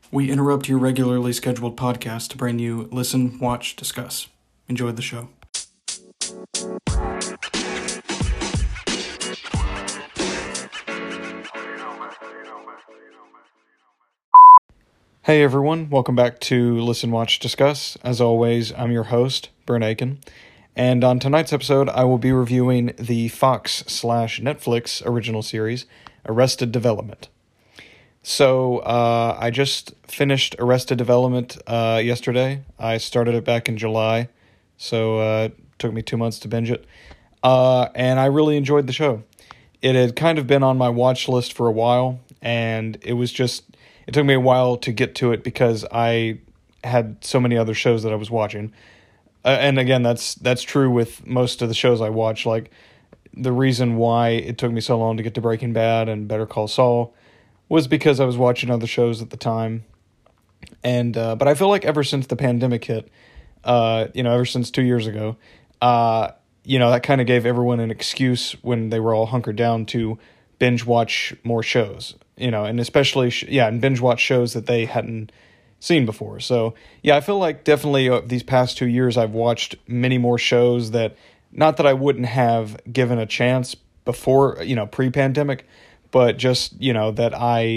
We interrupt your regularly scheduled podcast to bring you Listen, Watch, Discuss. Enjoy the show. Hey everyone, welcome back to Listen, Watch, Discuss. As always, I'm your host, Brent Aiken. And on tonight's episode, I will be reviewing the Fox/Netflix original series, Arrested Development. So, I just finished Arrested Development yesterday. I started it back in July, so it took me 2 months to binge it. And I really enjoyed the show. It had kind of been on my watch list for a while, and it took me a while to get to it because I had so many other shows that I was watching. And again, that's true with most of the shows I watch. Like, the reason why it took me so long to get to Breaking Bad and Better Call Saul was because I was watching other shows at the time. And but I feel like ever since the pandemic hit, ever since 2 years ago, that kind of gave everyone an excuse when they were all hunkered down to binge watch more shows, and especially, and binge watch shows that they hadn't seen before. So, I feel like definitely these past 2 years I've watched many more shows that, not that I wouldn't have given a chance before, pre-pandemic, but just, that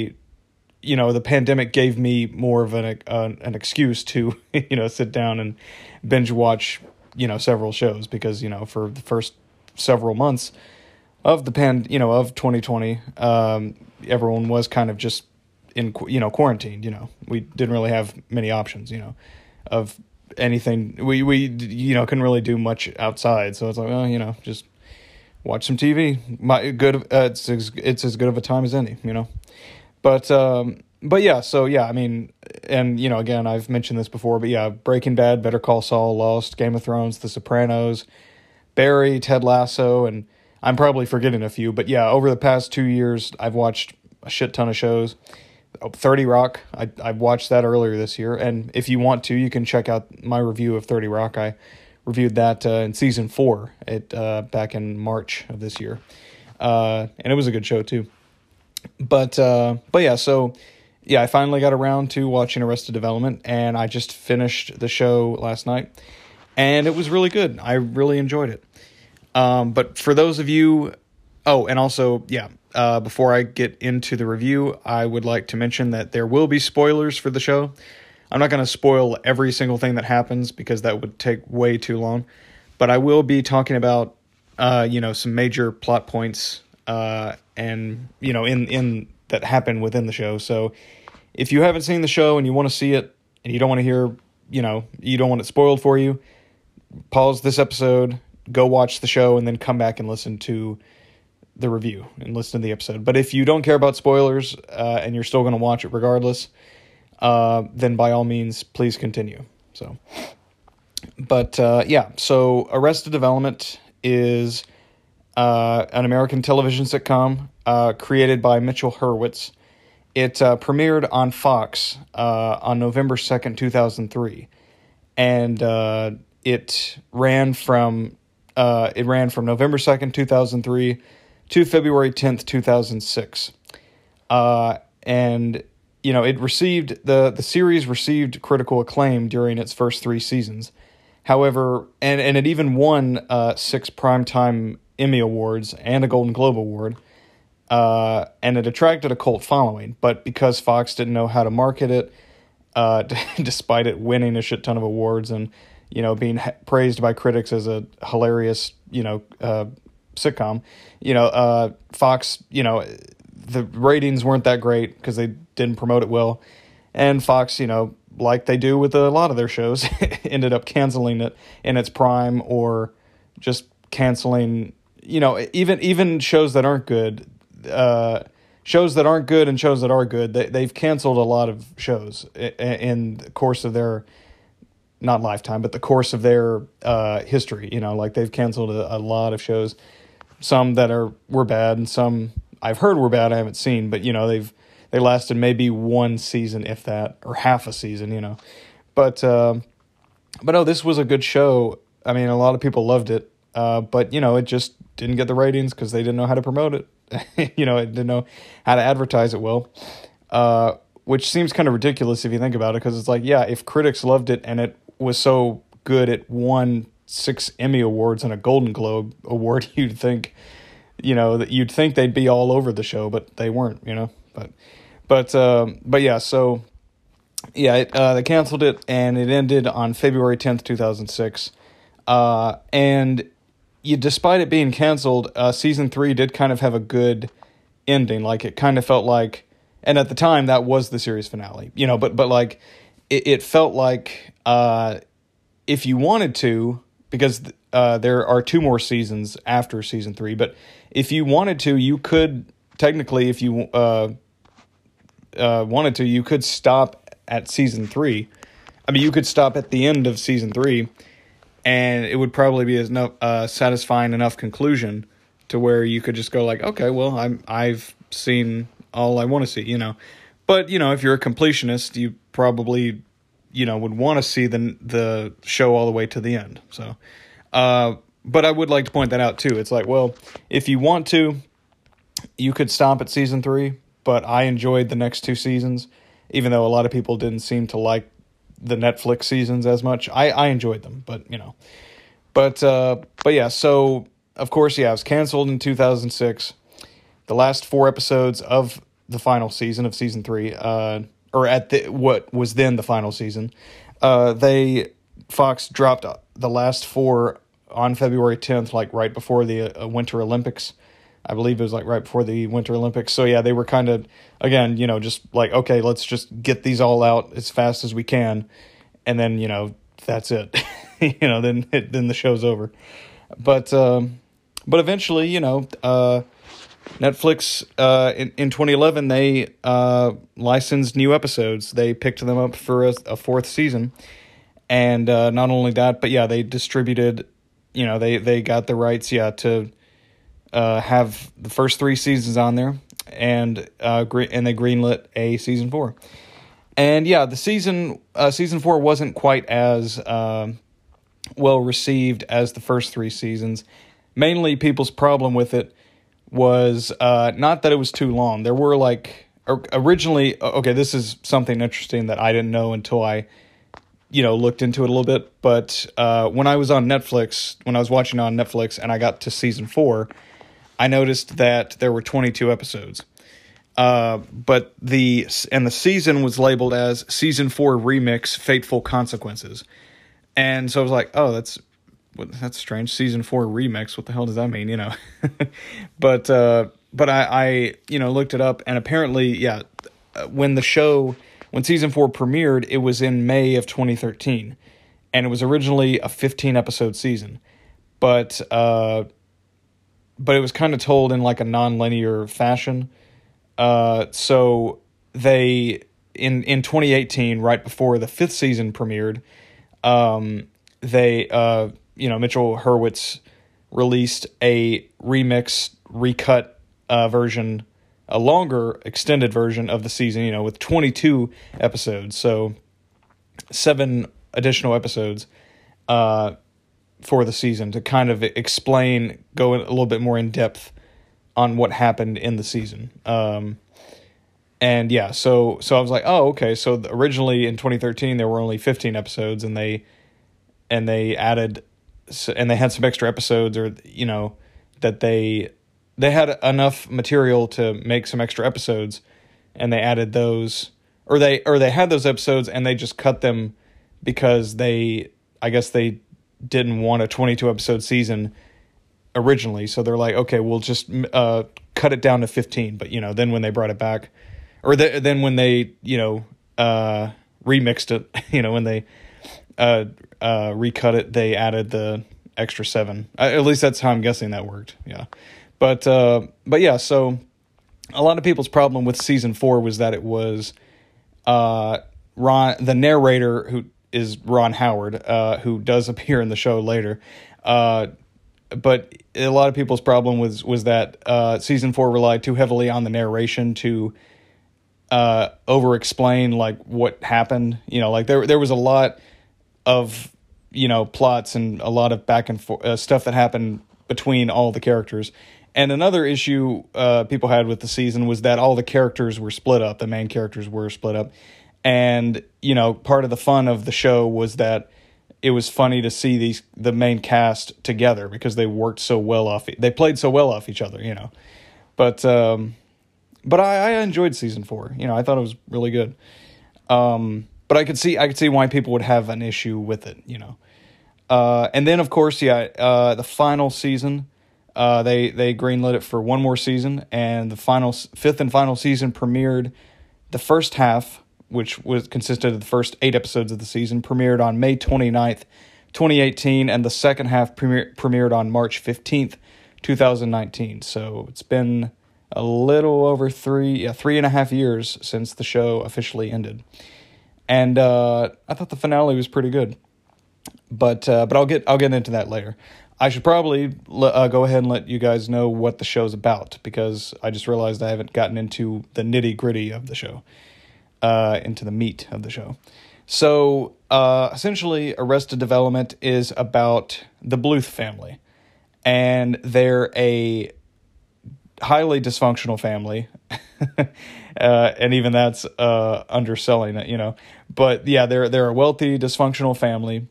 the pandemic gave me more of an excuse to, sit down and binge watch, several shows because, for the first several months of the of 2020, everyone was kind of just in, quarantined. We didn't really have many options, of anything. We couldn't really do much outside. So it's like, just watch some TV. It's as good of a time as any, But yeah, so yeah, I mean, and again, I've mentioned this before, but yeah, Breaking Bad, Better Call Saul, Lost, Game of Thrones, The Sopranos, Barry, Ted Lasso, and I'm probably forgetting a few, but yeah, over the past 2 years, I've watched a shit ton of shows. 30 Rock, I watched that earlier this year, and if you want to, you can check out my review of 30 Rock. I reviewed that in season 4 back in March of this year, and it was a good show too. But yeah, so yeah, I finally got around to watching Arrested Development, and I just finished the show last night, and it was really good. I really enjoyed it. But for those of you, and also, before I get into the review, I would like to mention that there will be spoilers for the show. I'm not going to spoil every single thing that happens because that would take way too long, but I will be talking about, some major plot points, and, in that happen within the show. So if you haven't seen the show and you want to see it and you don't want to hear, you don't want it spoiled for you, pause this episode, go watch the show, and then come back and listen to the review and listen to the episode. But if you don't care about spoilers, and you're still going to watch it regardless, then by all means, please continue. So, but, so Arrested Development is, an American television sitcom, created by Mitchell Hurwitz. It, premiered on Fox, on November 2nd, 2003. And, it ran from November 2nd, 2003 to February 10th, 2006. And, the series received critical acclaim during its first 3 seasons. However, and it even won 6 Primetime Emmy Awards and a Golden Globe Award. And it attracted a cult following, but because Fox didn't know how to market it, despite it winning a shit ton of awards and, being praised by critics as a hilarious, sitcom, Fox, the ratings weren't that great because they didn't promote it well. And Fox, like they do with a lot of their shows, ended up canceling it in its prime or just canceling, even shows that aren't good, and shows that are good, they've canceled a lot of shows in the course of their, not lifetime, but the course of their history. Like they've canceled a lot of shows, some that were bad and some I've heard were bad I haven't seen, but they lasted maybe 1 season, if that, or half a season, But no, this was a good show. I mean, a lot of people loved it, but it just didn't get the ratings because they didn't know how to promote it. It didn't know how to advertise it well. which seems kind of ridiculous if you think about it, because it's like, yeah, if critics loved it and it was so good, it won 6 Emmy Awards and a Golden Globe Award, you'd think, that you'd think they'd be all over the show, but they weren't, but yeah, so yeah, they canceled it, and it ended on February 10th, 2006, and despite it being canceled, season 3 did kind of have a good ending. Like, it kind of felt like, and at the time that was the series finale, but like it felt like if you wanted to, because there are 2 more seasons after season 3, but if you wanted to, you could technically, if you wanted to, you could stop at season 3. I mean, you could stop at the end of season 3, and it would probably be enough satisfying enough conclusion to where you could just go like, okay, well, I've seen all I want to see, But if you're a completionist, you probably would want to see the show all the way to the end. So, but I would like to point that out too. It's like, well, if you want to, you could stop at season 3. But I enjoyed the next 2 seasons, even though a lot of people didn't seem to like the Netflix seasons as much. I enjoyed them, but but yeah. So of course, yeah, it was canceled in 2006. The last 4 episodes of the final season of season 3, or at what was then the final season, Fox dropped the last 4 on February 10th, like right before the Winter Olympics. I believe it was like right before the Winter Olympics. So yeah, they were kind of, again, just like, okay, let's just get these all out as fast as we can, and then that's it. Then the show's over. But eventually, Netflix in 2011 they licensed new episodes. They picked them up for a 4th season, and not only that, but yeah, they distributed. They got the rights, to have the first 3 seasons on there, and they greenlit a season 4. And yeah, the season 4 wasn't quite as well received as the first 3 seasons. Mainly, people's problem with it was not that it was too long. There were originally, okay, this is something interesting that I didn't know until I looked into it a little bit. But when I was watching on Netflix and I got to season 4, I noticed that there were 22 episodes. But the season was labeled as Season 4 Remix Fateful Consequences. And so I was like, oh, that's strange. Season 4 Remix, what the hell does that mean, But I looked it up, and apparently, yeah, when Season 4 premiered, it was in May of 2013. And it was originally a 15-episode season. But it was kind of told in like a non-linear fashion. So they, in 2018, right before the 5th season premiered, Mitchell Hurwitz released a recut version, a longer extended version of the season, with 22 episodes. So 7 additional episodes, for the season to kind of go a little bit more in depth on what happened in the season. And yeah, so I was like, oh, okay. So originally in 2013 there were only 15 episodes, and they added, and they had some extra episodes, or that they had enough material to make some extra episodes, and they added those, or they had those episodes and they just cut them because I guess they didn't want a 22 episode season originally, so they're like, okay, we'll just cut it down to 15. But then when they brought it back, or then when they remixed it, when they recut it, they added the extra 7. At least that's how I'm guessing that worked. Yeah, but yeah, so a lot of people's problem with season 4 was that it was Ron, the narrator, who is Ron Howard, who does appear in the show later. But a lot of people's problem was that season 4 relied too heavily on the narration to over-explain like what happened. There was a lot of plots and a lot of back and forth stuff that happened between all the characters, And another issue people had with the season was that all the characters were split up. The main characters were split up. And, you know, part of the fun of the show was that it was funny to see the main cast together because they worked so well they played so well off each other, you know. But I enjoyed season 4. You know, I thought it was really good. But I could see why people would have an issue with it, you know. And then of course, the final season, they greenlit it for one more season, and the fifth and final season premiered. The first half, which consisted of the first 8 episodes of the season, premiered on May 29th, 2018, and the second half premiered on March 15th, 2019. So it's been a little over 3.5 years since the show officially ended. And I thought the finale was pretty good. But I'll get into that later. I should probably go ahead and let you guys know what the show's about, because I just realized I haven't gotten into the nitty-gritty of the show, into the meat of the show. So, essentially, Arrested Development is about the Bluth family, and they're a highly dysfunctional family, and even that's underselling it, you know. But yeah, they're a wealthy, dysfunctional family,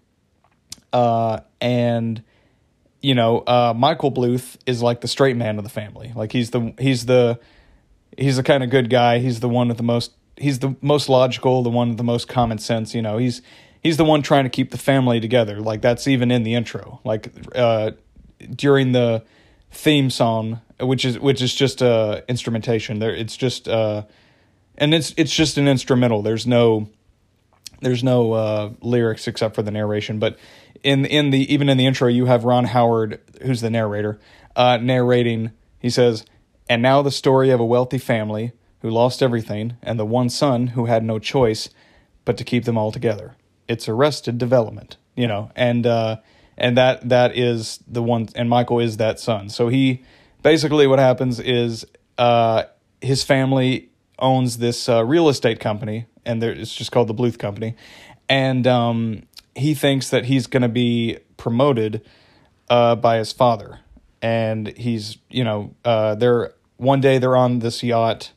and you know, Michael Bluth is like the straight man of the family. Like he's the kind of good guy. He's the one with he's the most logical, the one with the most common sense. You know, he's the one trying to keep the family together. Like that's even in the intro. Like during the theme song, which is just instrumentation. It's just and it's just an instrumental. There's no lyrics except for the narration. But even in the intro, you have Ron Howard, who's the narrator, narrating. He says, "And now the story of a wealthy family who lost everything, and the one son who had no choice but to keep them all together. It's Arrested Development," you know, and that is the one, and Michael is that son. So he basically, what happens is his family owns this real estate company, and it's just called the Bluth Company, and he thinks that he's going to be promoted by his father, and he's, you know, one day they're on the yacht,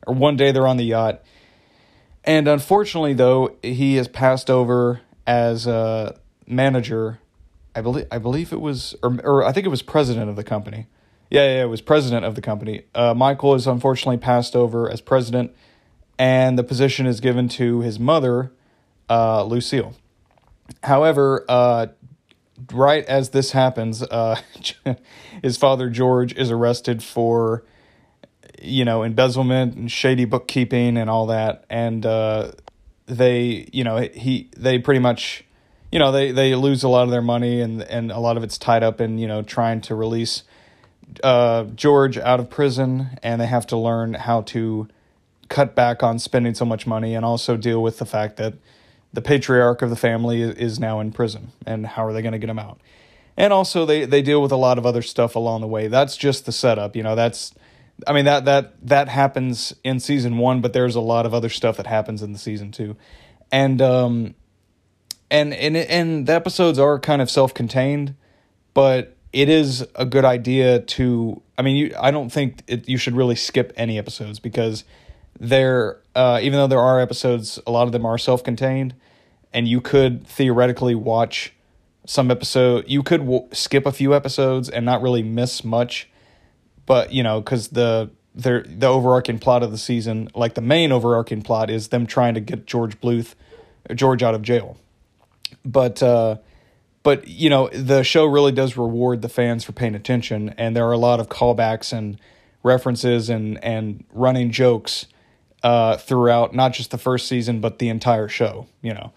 and unfortunately, though, he is passed over as a manager. I believe it was, or I think it was president of the company. Yeah, it was president of the company. Michael is unfortunately passed over as president, and the position is given to his mother, Lucille. However, right as this happens, his father, George, is arrested for, you know, embezzlement and shady bookkeeping and all that. And they pretty much, you know, they lose a lot of their money, and a lot of it's tied up in, you know, trying to release George out of prison, and they have to learn how to cut back on spending so much money, and also deal with the fact that the patriarch of the family is now in prison, and how are they going to get him out? And also they deal with a lot of other stuff along the way. That's just the setup, you know. That happens in season 1, but there's a lot of other stuff that happens in the season 2, and the episodes are kind of self-contained, but it is a good idea to. I don't think you should really skip any episodes, because even though there are episodes, a lot of them are self-contained, and you could theoretically watch some episode. You could skip a few episodes and not really miss much, but you know, because the overarching plot of the season, like the main overarching plot, is them trying to get George out of jail. But you know, the show really does reward the fans for paying attention, and there are a lot of callbacks and references and running jokes throughout, not just the first season, but the entire show, you know.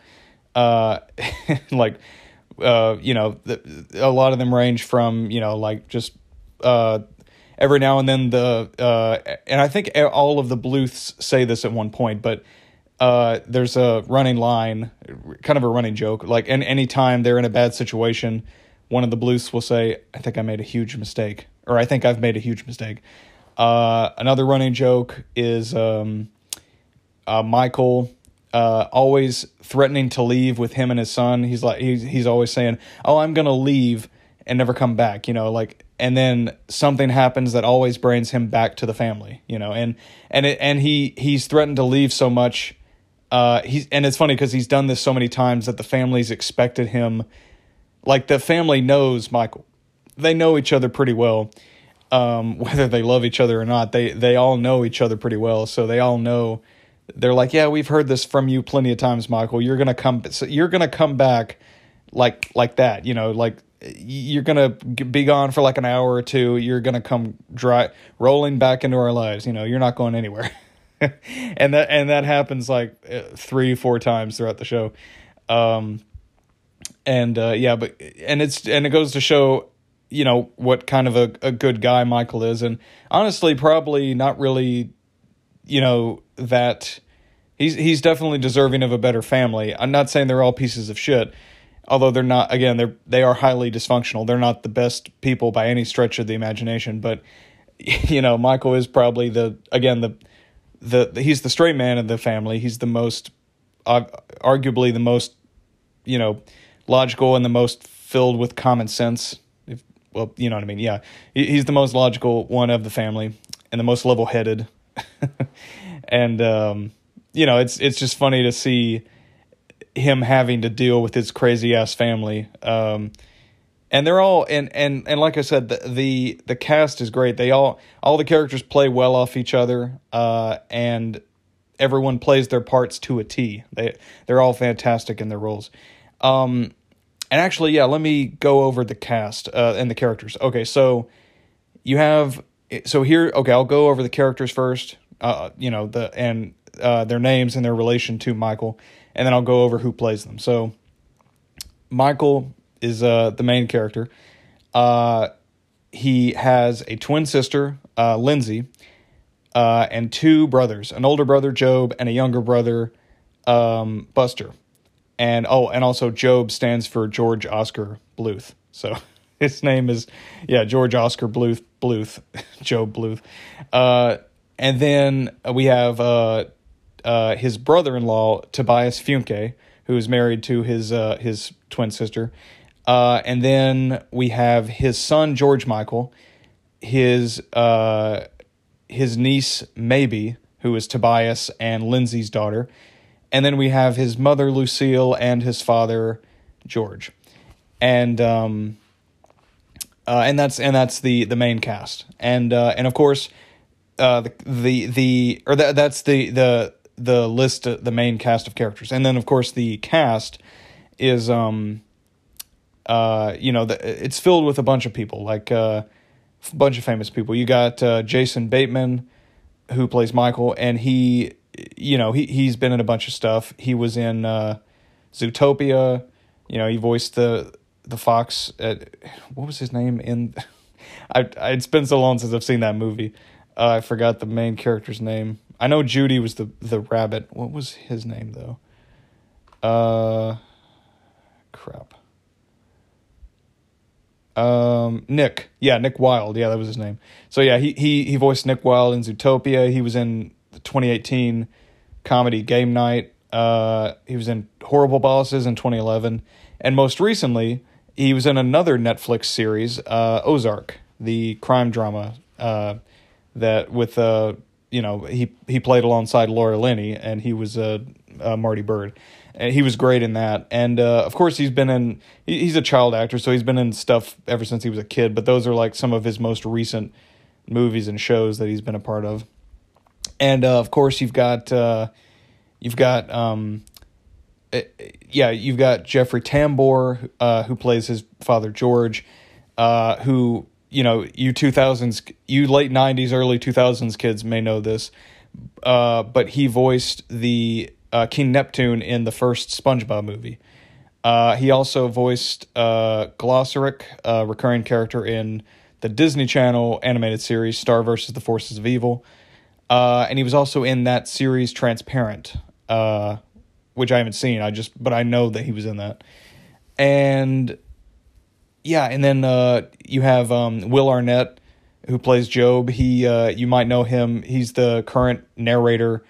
You know, a lot of them range from, you know, like just every now and then and I think all of the Bluths say this at one point, but there's a running line, kind of a running joke, like any time they're in a bad situation, one of the Bluths will say, "I think I made a huge mistake," or "I think I've made a huge mistake." Another running joke is Michael always threatening to leave with him and his son. He's always saying, "Oh, I'm gonna leave and never come back," you know, like, and then something happens that always brings him back to the family, and he's threatened to leave so much. And it's funny because he's done this so many times that the family's expected him, like the family knows Michael. They know each other pretty well. Whether they love each other or not, they all know each other pretty well. So they all know, they're like, yeah, we've heard this from you plenty of times, Michael. You're gonna come back like that, like you're gonna be gone for like an hour or two. You're gonna come rolling back into our lives. You're not going anywhere. and that happens like 3-4 times throughout the show. It goes to show, what kind of a good guy Michael is. And honestly, probably not really, that he's definitely deserving of a better family. I'm not saying they're all pieces of shit, although they're not, again, they are highly dysfunctional. They're not the best people by any stretch of the imagination, but Michael is probably he's the straight man of the family. He's the most, arguably the most, logical and the most filled with common sense. You know what I mean? Yeah. He's the most logical one of the family and the most level-headed. And, it's just funny to see him having to deal with his crazy-ass family. And they're all, and like I said, the cast is great. All the characters play well off each other, and everyone plays their parts to a T. They're all fantastic in their roles. And actually, yeah, let me go over the cast and the characters. Okay, so I'll go over the characters first, their names and their relation to Michael, and then I'll go over who plays them. So Michael is the main character. He has a twin sister, Lindsay, and 2 brothers, an older brother, Job, and a younger brother, Buster. And also Job stands for George Oscar Bluth. So his name is, George Oscar Bluth, Job Bluth. And then we have his brother-in-law, Tobias Funke, who is married to his twin sister. And then we have his son, George Michael, his niece, Maybe, who is Tobias and Lindsay's daughter. And then we have his mother, Lucille, and his father, George. And that's the main cast. And of course, that's the list, the main cast of characters. And then of course the cast is it's filled with a bunch of people, like a bunch of famous people. You got Jason Bateman, who plays Michael, and he's been in a bunch of stuff. He was in Zootopia. He voiced the fox. What was his name in? It's been so long since I've seen that movie. I forgot the main character's name. I know Judy was the rabbit. What was his name though? Crap. Nick. Yeah, Nick Wilde. Yeah, that was his name. So yeah, he voiced Nick Wilde in Zootopia. He was in the 2018 comedy Game Night. He was in Horrible Bosses in 2011. And most recently, he was in another Netflix series, Ozark, the crime drama, that with, he played alongside Laura Linney, and he was Marty Byrde. And he was great in that. And, of course, he's a child actor, so he's been in stuff ever since he was a kid, but those are like some of his most recent movies and shows that he's been a part of. And, of course, you've got Jeffrey Tambor, who plays his father, George, who, you late 90s, early 2000s kids may know this, but he voiced the King Neptune in the first SpongeBob movie. He also voiced Glossaric, a recurring character in the Disney Channel animated series Star vs. the Forces of Evil. And he was also in that series Transparent, which I haven't seen. But I know that he was in that. And yeah, and then you have Will Arnett, who plays Job. You might know him. He's the current narrator,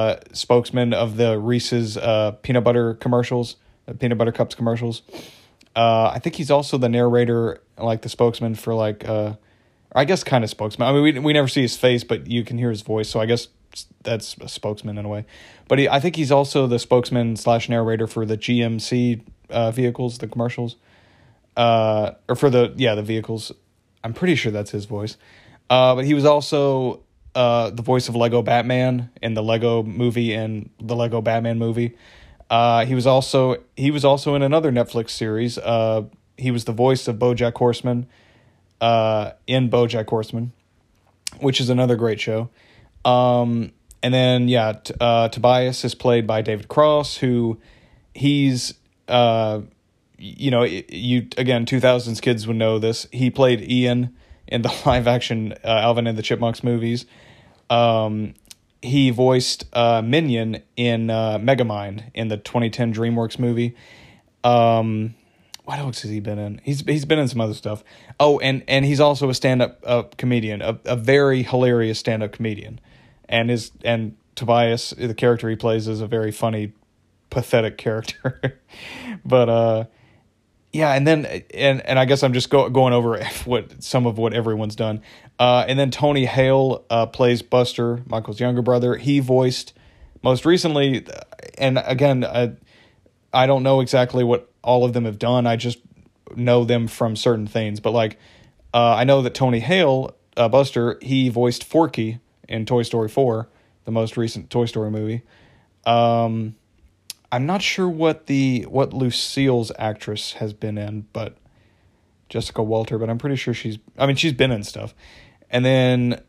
spokesman of the Reese's peanut butter commercials, peanut butter cups commercials. I think he's also the narrator, like the spokesman for like, I guess kind of spokesman. I mean, we never see his face, but you can hear his voice, so I guess that's a spokesman in a way. But I think he's also the spokesman / narrator for the GMC vehicles, the commercials, or for the vehicles. I'm pretty sure that's his voice. But he was also the voice of Lego Batman in the Lego movie and the Lego Batman movie. He was also in another Netflix series. He was the voice of BoJack Horseman in BoJack Horseman, which is another great show. And then Tobias is played by David Cross, who he's 2000s kids would know this. He played Ian in the live action Alvin and the Chipmunks movies. He voiced Minion in Megamind in the 2010 DreamWorks movie. What else has he been in? He's been in some other stuff. Oh, and he's also a stand-up comedian, a very hilarious stand-up comedian. And Tobias, the character he plays, is a very funny, pathetic character. But and I guess I'm just going over some of what everyone's done. And then Tony Hale plays Buster, Michael's younger brother. He voiced most recently, and again, I don't know exactly what all of them have done. I just know them from certain things. But like, I know that Tony Hale, Buster, he voiced Forky in Toy Story 4, the most recent Toy Story movie. I'm not sure what Lucille's actress has been in, but Jessica Walter, but I'm pretty sure she's been in stuff. And then,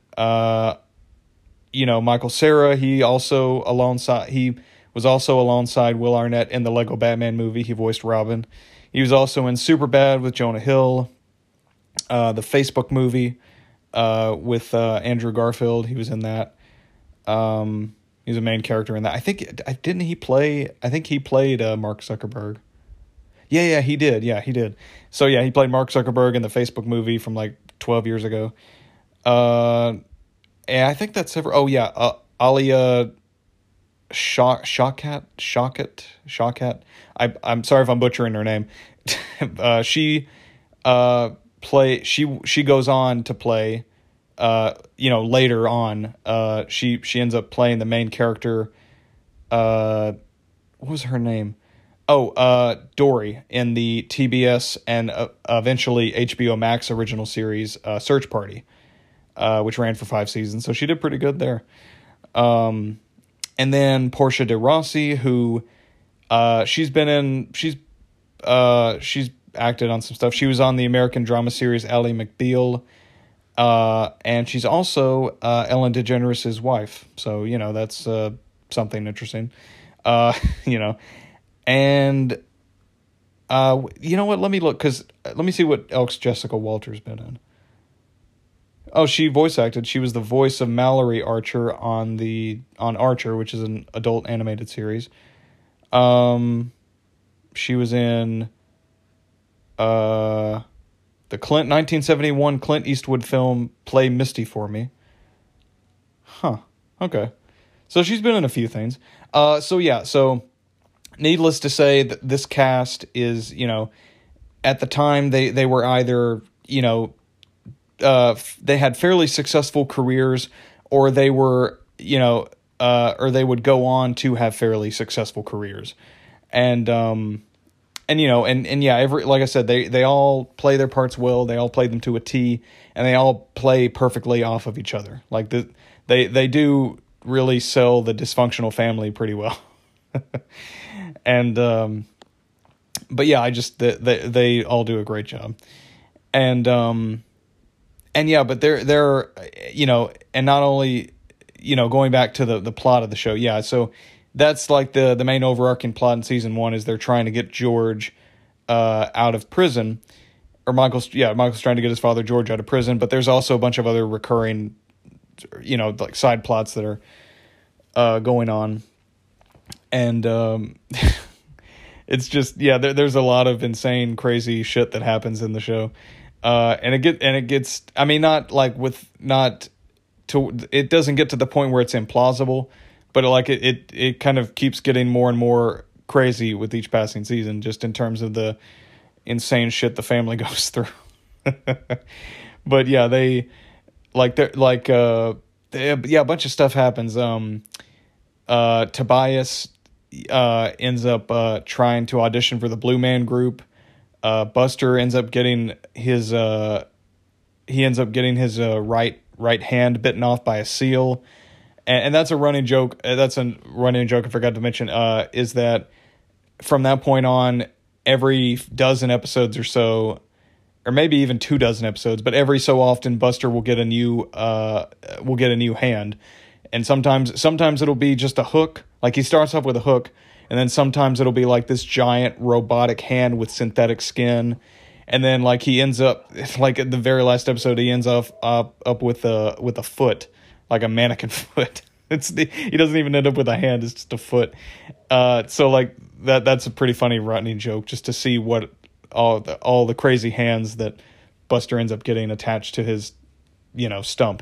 Michael Cera, he was also alongside Will Arnett in the Lego Batman movie. He voiced Robin. He was also in Superbad with Jonah Hill, the Facebook movie with Andrew Garfield. He was in that. He's a main character in that. I think he played Mark Zuckerberg. Yeah, he did. Yeah, he did. So yeah, he played Mark Zuckerberg in the Facebook movie from like 12 years ago. And I think that's ever. Oh yeah, Alia Shawkat. I'm sorry if I'm butchering her name. She goes on to play. Later on, she ends up playing the main character. What was her name? Dory in the TBS and eventually HBO Max original series, Search Party, which ran for 5 seasons. So she did pretty good there. And then Portia de Rossi, who, she's acted on some stuff. She was on the American drama series Ally McBeal. And she's also Ellen DeGeneres' wife. So, that's something interesting. And you know what? Let me look, because let me see what else Jessica Walter's been in. Oh, she voice acted. She was the voice of Mallory Archer on Archer, which is an adult animated series. She was in the 1971 Clint Eastwood film Play Misty for Me. Huh. Okay. So she's been in a few things. So needless to say, that this cast is, at the time they were either, they had fairly successful careers, or they were, or they would go on to have fairly successful careers. And like I said, they all play their parts well. They all play them to a T, and they all play perfectly off of each other. Like they do really sell the dysfunctional family pretty well. And but yeah, they all do a great job. And but they're and not only going back to the plot of the show. Yeah, so that's like the main overarching plot in season 1 is they're trying to get George out of prison, or Michael's trying to get his father George out of prison, but there's also a bunch of other recurring like side plots that are going on. And it's just there's a lot of insane crazy shit that happens in the show. And it gets I mean, not like it doesn't get to the point where it's implausible, but it kind of keeps getting more and more crazy with each passing season, just in terms of the insane shit the family goes through. But yeah, a bunch of stuff happens. Tobias ends up trying to audition for the Blue Man Group. Buster ends up getting his right hand bitten off by a seal, and that's a running joke. That's a running joke I forgot to mention. Is that from that point on, every dozen episodes or so, or maybe even 24 episodes, but every so often Buster will get a new hand, and sometimes it'll be just a hook. Like he starts off with a hook, and then sometimes it'll be like this giant robotic hand with synthetic skin, and then like he ends up like at the very last episode he ends up with a foot, like a mannequin foot. He doesn't even end up with a hand; it's just a foot. So like that's a pretty funny running joke, just to see what all the crazy hands that Buster ends up getting attached to his, stump.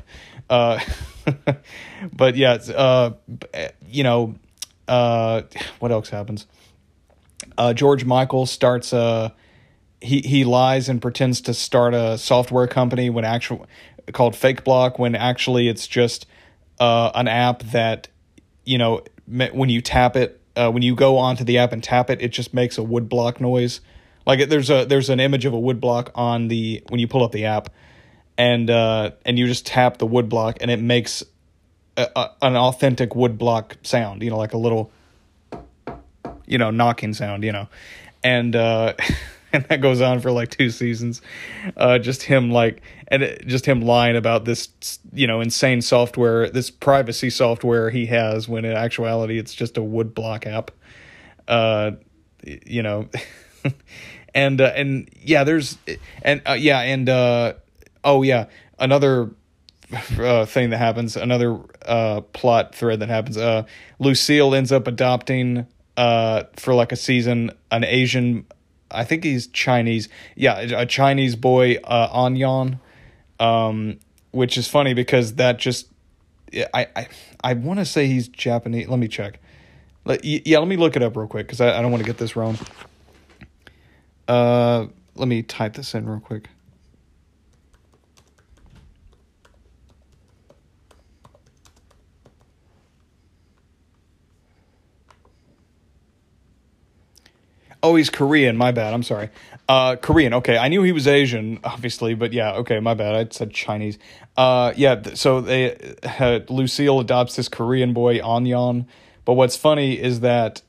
But yeah, what else happens? George Michael starts he lies and pretends to start a software company called Fake Block, when actually it's just an app that, when you tap it, when you go onto the app and tap it, it just makes a wood block noise. Like there's an image of a wood block when you pull up the app, and you just tap the wood block and it makes an authentic wood block sound, like a little, knocking sound, and and that goes on for like 2 seasons, just him lying about this, insane software, this privacy software he has, when in actuality it's just a wood block app, and yeah, another thing that happens, another plot thread that happens. Lucille ends up adopting for like a season an Asian, I think he's Chinese, a Chinese boy, Anyan, which is funny because that just I want to say he's Japanese. Let me check. Let me look it up real quick because I don't want to get this wrong. Let me type this in real quick. Oh, he's Korean. My bad. I'm sorry. Korean. Okay, I knew he was Asian, obviously, but yeah. Okay, my bad. I said Chinese. So Lucille adopts this Korean boy, Anyan. But what's funny is that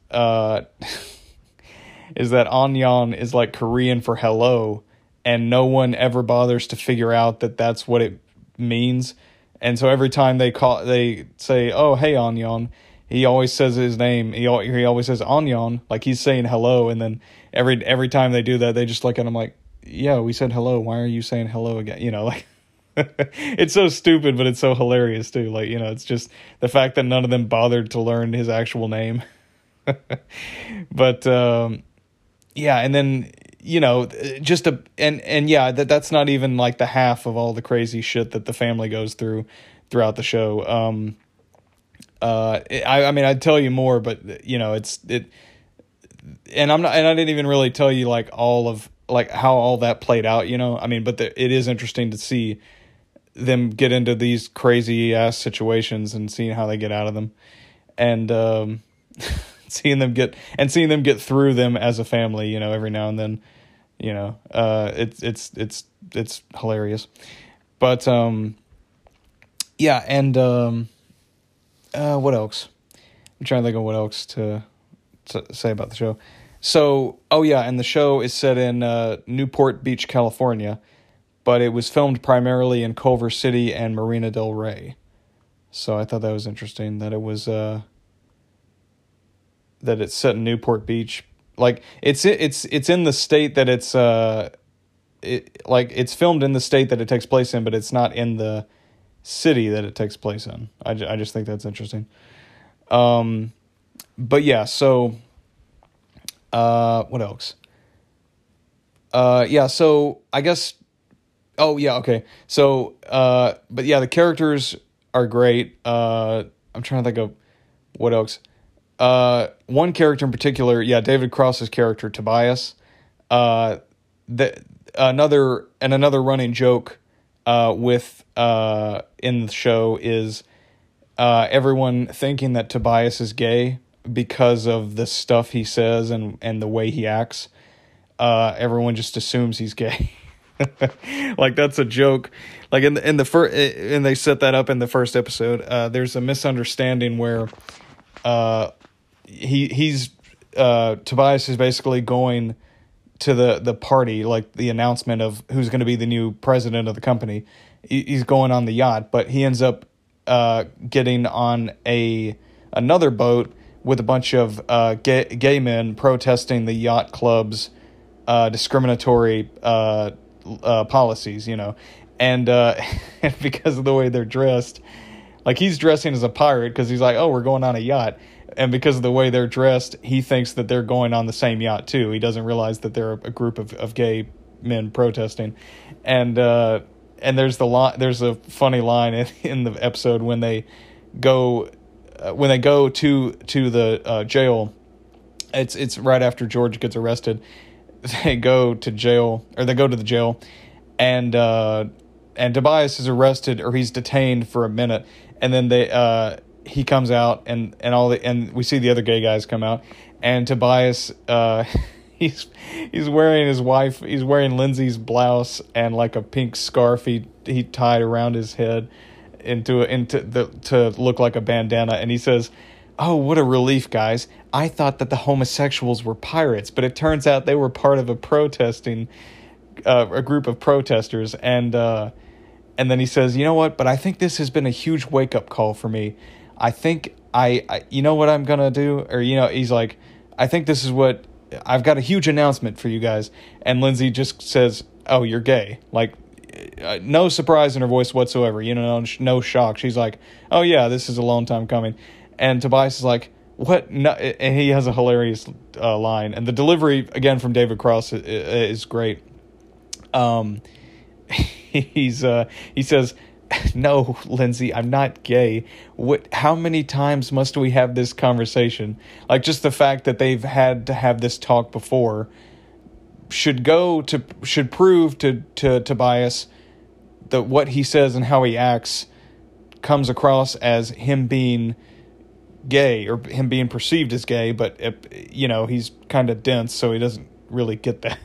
Anyan is like Korean for hello, and no one ever bothers to figure out that that's what it means. And so every time they say, "Oh, hey, Anyan," he always says his name. He always says Anyan, like he's saying hello. And then every time they do that, they just look at him like, "Yeah, we said hello. Why are you saying hello again?" Like it's so stupid, but it's so hilarious too. Like, it's just the fact that none of them bothered to learn his actual name. But yeah, and then that's not even like the half of all the crazy shit that the family goes through throughout the show. I mean, I'd tell you more, but and I didn't even really tell you like all of like how all that played out. I mean, but it is interesting to see them get into these crazy ass situations and seeing how they get out of them, and seeing them get through them as a family. Every now and then, it's hilarious. But yeah, and what else? I'm trying to think of what else to say about the show. So, and the show is set in Newport Beach, California, but it was filmed primarily in Culver City and Marina del Rey. So I thought that was interesting that it was that it's set in Newport Beach. Like it's in the state that it's it's filmed in the state that it takes place in, but it's not in the city that it takes place in. I just think that's interesting. But yeah, so what else? So I guess okay. So but yeah, the characters are great. I'm trying to think of what else. One character in particular, David Cross's character Tobias. another running joke with in the show is everyone thinking that Tobias is gay because of the stuff he says and the way he acts. Everyone just assumes he's gay. Like, that's a joke. Like, in the first, and they set that up in the first episode. There's a misunderstanding where he's Tobias is basically going to the party, like the announcement of who's going to be the new president of the company. He's going on the yacht, but he ends up getting on another boat with a bunch of gay men protesting the yacht club's discriminatory policies, and because of the way they're dressed, like, he's dressing as a pirate because he's like, oh, we're going on a yacht, and because of the way they're dressed, he thinks that they're going on the same yacht too. He doesn't realize that they're a group of gay men protesting, and there's a funny line in the episode when they go to the jail. It's right after George gets arrested. They go to the jail, and Tobias is arrested, or he's detained for a minute, and then he comes out, and we see the other gay guys come out, and Tobias he's wearing Lindsay's blouse and like a pink scarf he tied around his head to look like a bandana, and he says, "Oh, what a relief, guys. I thought that the homosexuals were pirates, but it turns out they were part of a group of protesters." And then he says, "You know what? But I think this has been a huge wake-up call for me. I think I you know what I'm going to do?" Or, he's like, "I think this is what... I've got a huge announcement for you guys." And Lindsay just says, "Oh, you're gay." Like, no surprise in her voice whatsoever. No shock. She's like, "Oh, yeah, this is a long time coming." And Tobias is like, "What?" No, and he has a hilarious line. And the delivery, again, from David Cross is great. He says, "No, Lindsay, I'm not gay. How many times must we have this conversation?" Like, just the fact that they've had to have this talk before should prove to Tobias that what he says and how he acts comes across as him being gay, or him being perceived as gay, but he's kind of dense, so he doesn't really get that.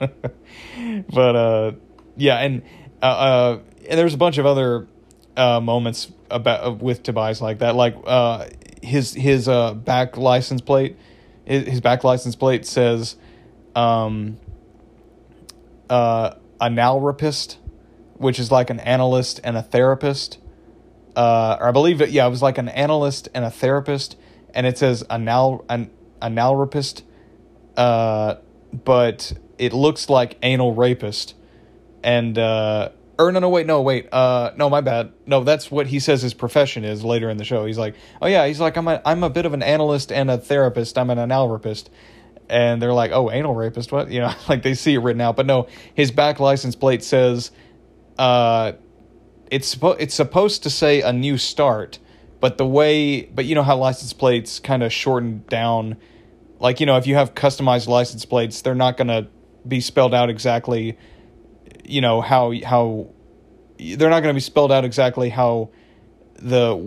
But and there's a bunch of other moments with Tobias like that, like his back license plate. His back license plate says analrapist, which is like an analyst and a therapist. Or I believe it was like an analyst and a therapist, and it says analrapist, but it looks like anal rapist. And no, my bad. No, that's what he says his profession is later in the show. He's like, "Oh yeah," he's like, I'm a bit of an analyst and a therapist. I'm an analrapist." And they're like, "Oh, anal rapist, what?" Like, they see it written out. But no, his back license plate says, it's supposed to say a new start, but you know how license plates kind of shorten down, like, if you have customized license plates, they're not going to be spelled out exactly, how they're not going to be spelled out exactly how they're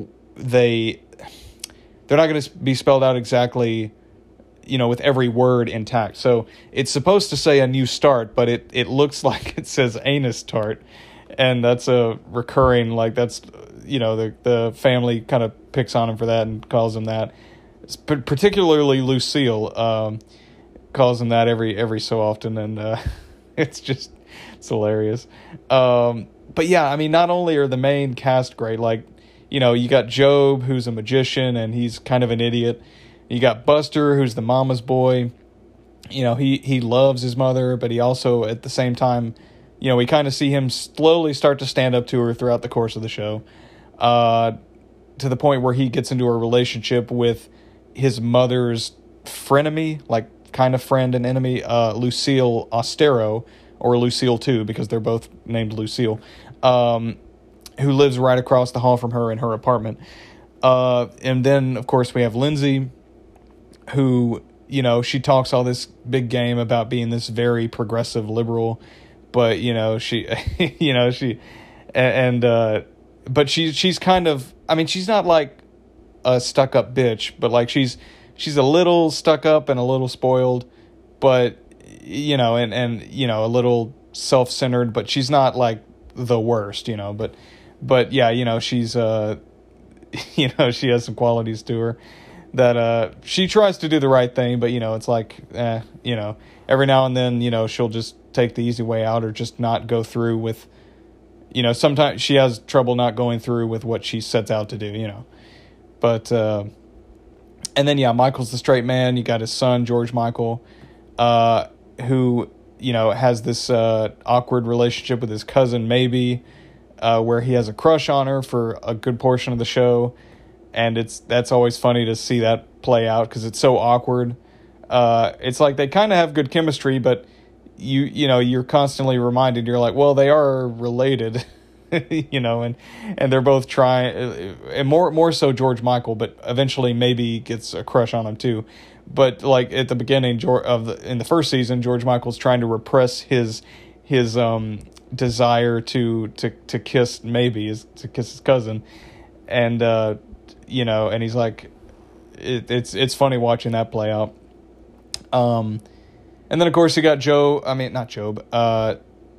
not going to be spelled out exactly, with every word intact. So it's supposed to say a new start, but it looks like it says anus tart. And that's a recurring, like, that's, the family kind of picks on him for that and calls him that. Particularly Lucille calls him that every so often, and it's hilarious. But yeah, I mean, not only are the main cast great, like, you got Job, who's a magician, and he's kind of an idiot. You got Buster, who's the mama's boy. He loves his mother, but he also, at the same time, we kind of see him slowly start to stand up to her throughout the course of the show, to the point where he gets into a relationship with his mother's frenemy, like, kind of friend and enemy, Lucille Ostero, or Lucille too, because they're both named Lucille, who lives right across the hall from her in her apartment. And then, of course, we have Lindsay, who, you know, she talks all this big game about being this very progressive liberal, but, you know, she, you know, but she's kind of, I mean, she's not like a stuck-up bitch, but like she's a little stuck up and a little spoiled, but, you know, and you know, a little self-centered, but she's not like the worst, you know, but yeah, you know, she's you know, she has some qualities to her that she tries to do the right thing, but, you know, it's like, you know, every now and then, you know, she'll just take the easy way out or just not go through with, you know, sometimes she has trouble not going through with what she sets out to do, you know. But, and then, yeah, Michael's the straight man. You got his son, George Michael, who, you know, has this awkward relationship with his cousin, Maybe, where he has a crush on her for a good portion of the show. And that's always funny to see that play out because it's so awkward. It's like they kind of have good chemistry, but you know, you're constantly reminded, you're like, well, they are related, you know, and they're both trying, and more so George Michael, but eventually Maybe gets a crush on him too. But like at the beginning in the first season, George Michael's trying to repress his desire to kiss Maybe, to kiss his cousin, and you know, and he's like, it's funny watching that play out. And then of course you got Joe. I mean, not Job. I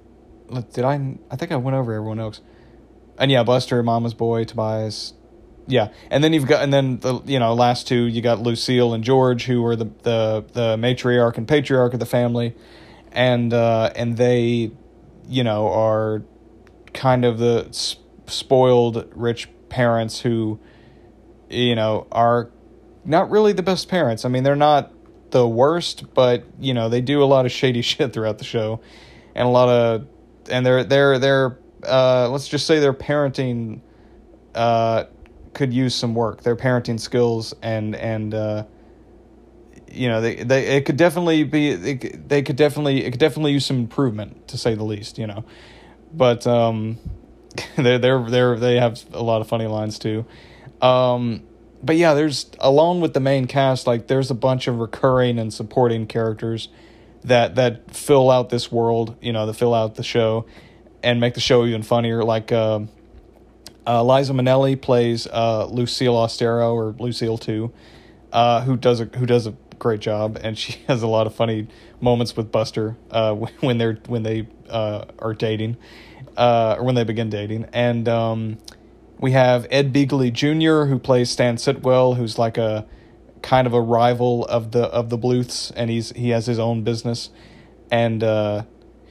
think I went over everyone else. And yeah, Buster, Mama's Boy, Tobias. Yeah, and then the, you know, last two, you got Lucille and George, who are the matriarch and patriarch of the family, and they, you know, are kind of the spoiled rich parents who, you know, are not really the best parents. I mean, they're not the worst, but, you know, they do a lot of shady shit throughout the show, and they're let's just say their parenting could use some work. Their parenting skills and you know, it could definitely use some improvement, to say the least, you know. But they have a lot of funny lines too. But yeah, there's, along with the main cast, like there's a bunch of recurring and supporting characters that fill out this world, you know, that fill out the show and make the show even funnier. Like Liza Minnelli plays Lucille Ostero, or Lucille 2, who does a great job, and she has a lot of funny moments with Buster when they are dating, or when they begin dating. And we have Ed Begley Jr., who plays Stan Sitwell, who's like a kind of a rival of the Bluths, and he has his own business. And I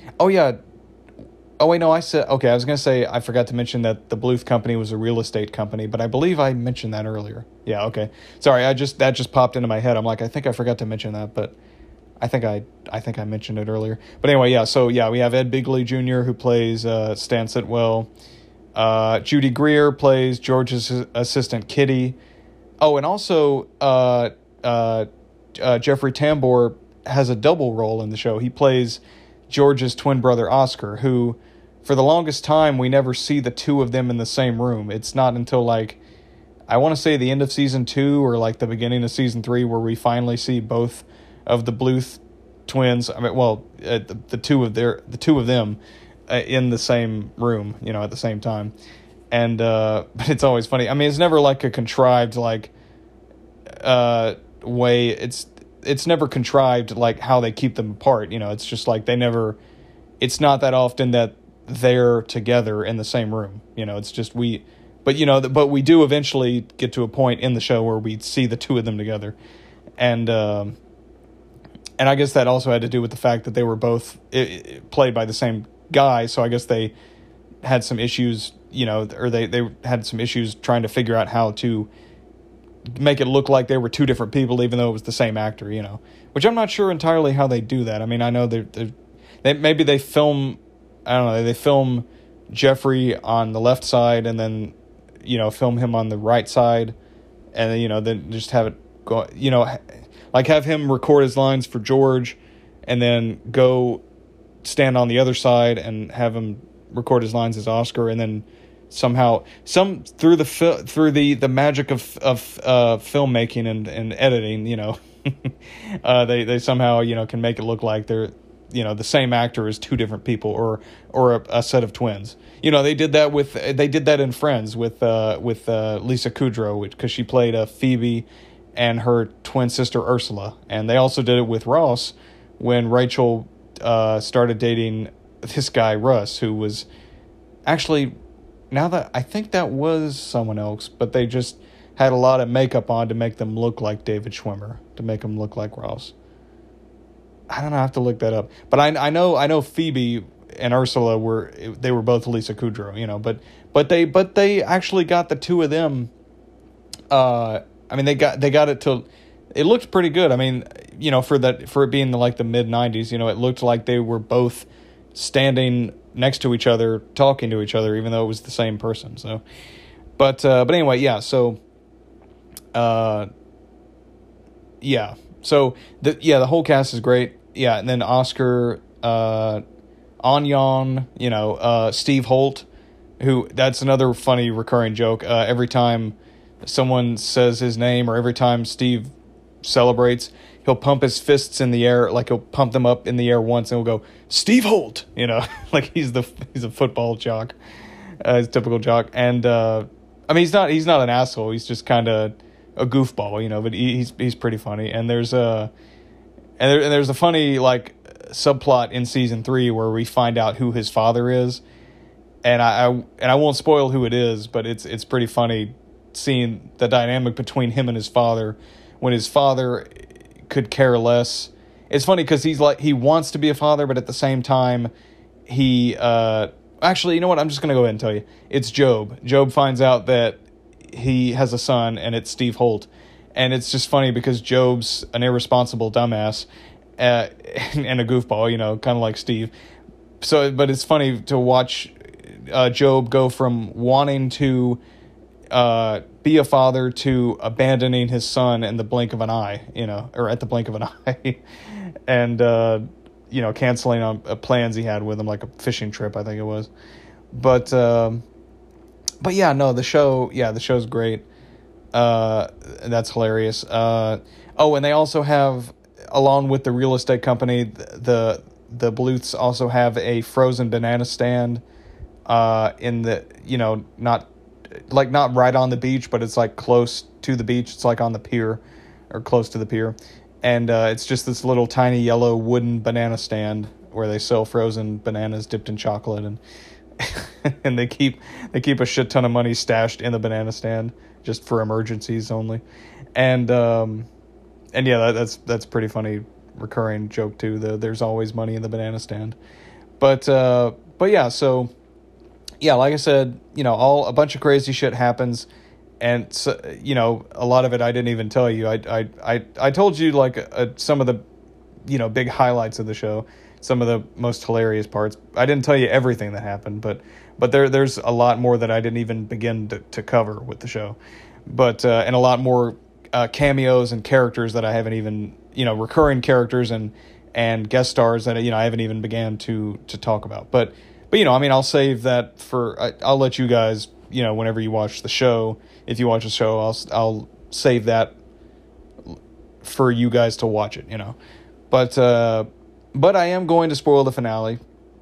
was gonna say, I forgot to mention that the Bluth company was a real estate company, but I believe I mentioned that earlier. Yeah, okay. Sorry, that just popped into my head. I'm like, I think I forgot to mention that, but I think I mentioned it earlier. But anyway, yeah. So yeah, we have Ed Begley Jr., who plays Stan Sitwell. Judy Greer plays George's assistant Kitty. Oh, and also Jeffrey Tambor has a double role in the show. He plays George's twin brother Oscar, who, for the longest time, we never see the two of them in the same room. It's not until, like, I want to say the end of season 2 or like the beginning of season 3 where we finally see both of the Bluth twins. I mean, well, the two of them in the same room, you know, at the same time. And but it's always funny. I mean, it's never like a contrived way. It's never contrived like how they keep them apart. You know, it's just like it's not that often that they're together in the same room. You know, it's just but we do eventually get to a point in the show where we see the two of them together. And I guess that also had to do with the fact that they were both played by the same guy. So I guess they had some issues, you know, or they had some issues trying to figure out how to make it look like they were two different people, even though it was the same actor, you know, which I'm not sure entirely how they do that. I mean, I know they film, I don't know, they film Jeffrey on the left side and then, you know, film him on the right side, and then, you know, then just have it go, you know, like have him record his lines for George and then go stand on the other side and have him record his lines as Oscar, and then somehow through the magic of filmmaking and editing, they somehow can make it look like they're the same actor as two different people or a set of twins. They did that in Friends with Lisa Kudrow, because she played Phoebe and her twin sister Ursula, and they also did it with Ross when Rachel started dating this guy Russ, who was actually, now that I think that was someone else, but they just had a lot of makeup on to make them look like David Schwimmer, to make them look like Ross. I don't know, I have to look that up. But I know Phoebe and Ursula were both Lisa Kudrow, but they actually got the two of them. They got it to. It looked pretty good. For it being like the mid '90s, it looked like they were both standing next to each other, talking to each other, even though it was the same person. So, but anyway, yeah. So, yeah. So the whole cast is great. Yeah, and then Oscar, Anyan, Steve Holt, who, that's another funny recurring joke. Every time someone says his name, or every time Steve celebrates, he'll pump his fists in the air, like he'll pump them up in the air once, and he'll go, Steve Holt, like he's a football jock, his typical jock. And he's not an asshole. He's just kind of a goofball, but he's pretty funny. And there's a funny like subplot in season 3 where we find out who his father is, and I won't spoil who it is, but it's pretty funny seeing the dynamic between him and his father, when his father could care less. It's funny because he wants to be a father, but at the same time he actually, you know what, I'm just gonna go ahead and tell you, it's Job. Job finds out that he has a son, and it's Steve Holt. And it's just funny because Job's an irresponsible dumbass and a goofball, kind of like Steve. So, but it's funny to watch Job go from wanting to be a father to abandoning his son in the blink of an eye, or at the blink of an eye, and canceling on plans he had with him, like a fishing trip, I think it was. But yeah, no, the show's great. That's hilarious. And they also have, along with the real estate company, the Bluths also have a frozen banana stand in the, not right on the beach, but it's like close to the beach. It's like on the pier, or close to the pier. And it's just this little tiny yellow wooden banana stand where they sell frozen bananas dipped in chocolate, and and they keep a shit ton of money stashed in the banana stand just for emergencies only. And yeah, that's pretty funny recurring joke too. There's always money in the banana stand. But yeah, so yeah, like I said, a bunch of crazy shit happens, and so, a lot of it I didn't even tell you. I told you like some of the big highlights of the show, some of the most hilarious parts. I didn't tell you everything that happened, but there's a lot more that I didn't even begin to cover with the show. But and a lot more cameos and characters that I haven't even, recurring characters and guest stars that I haven't even began to talk about. But I'll save that for, I'll let you guys, whenever you watch the show, if you watch the show, I'll save that for you guys to watch it, But I am going to spoil the finale.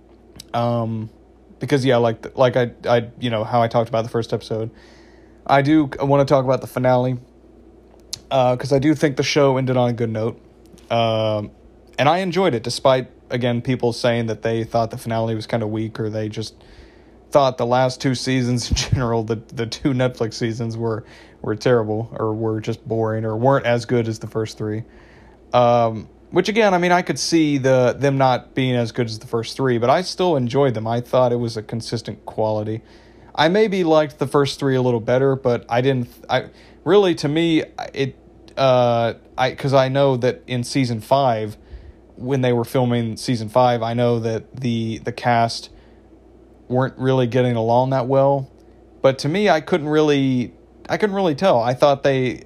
Because yeah, like I how I talked about the first episode, I want to talk about the finale, because I do think the show ended on a good note. And I enjoyed it, despite, again, people saying that they thought the finale was kind of weak, or they just thought the last 2 seasons in general, the 2 Netflix seasons were terrible, or were just boring, or weren't as good as the first 3. Which again, I could see them not being as good as the first 3, but I still enjoyed them. I thought it was a consistent quality. I maybe liked the first 3 a little better, but really, to me, because I know that in season 5, when they were filming season 5, I know that the cast weren't really getting along that well. But to me, I couldn't really tell. I thought they,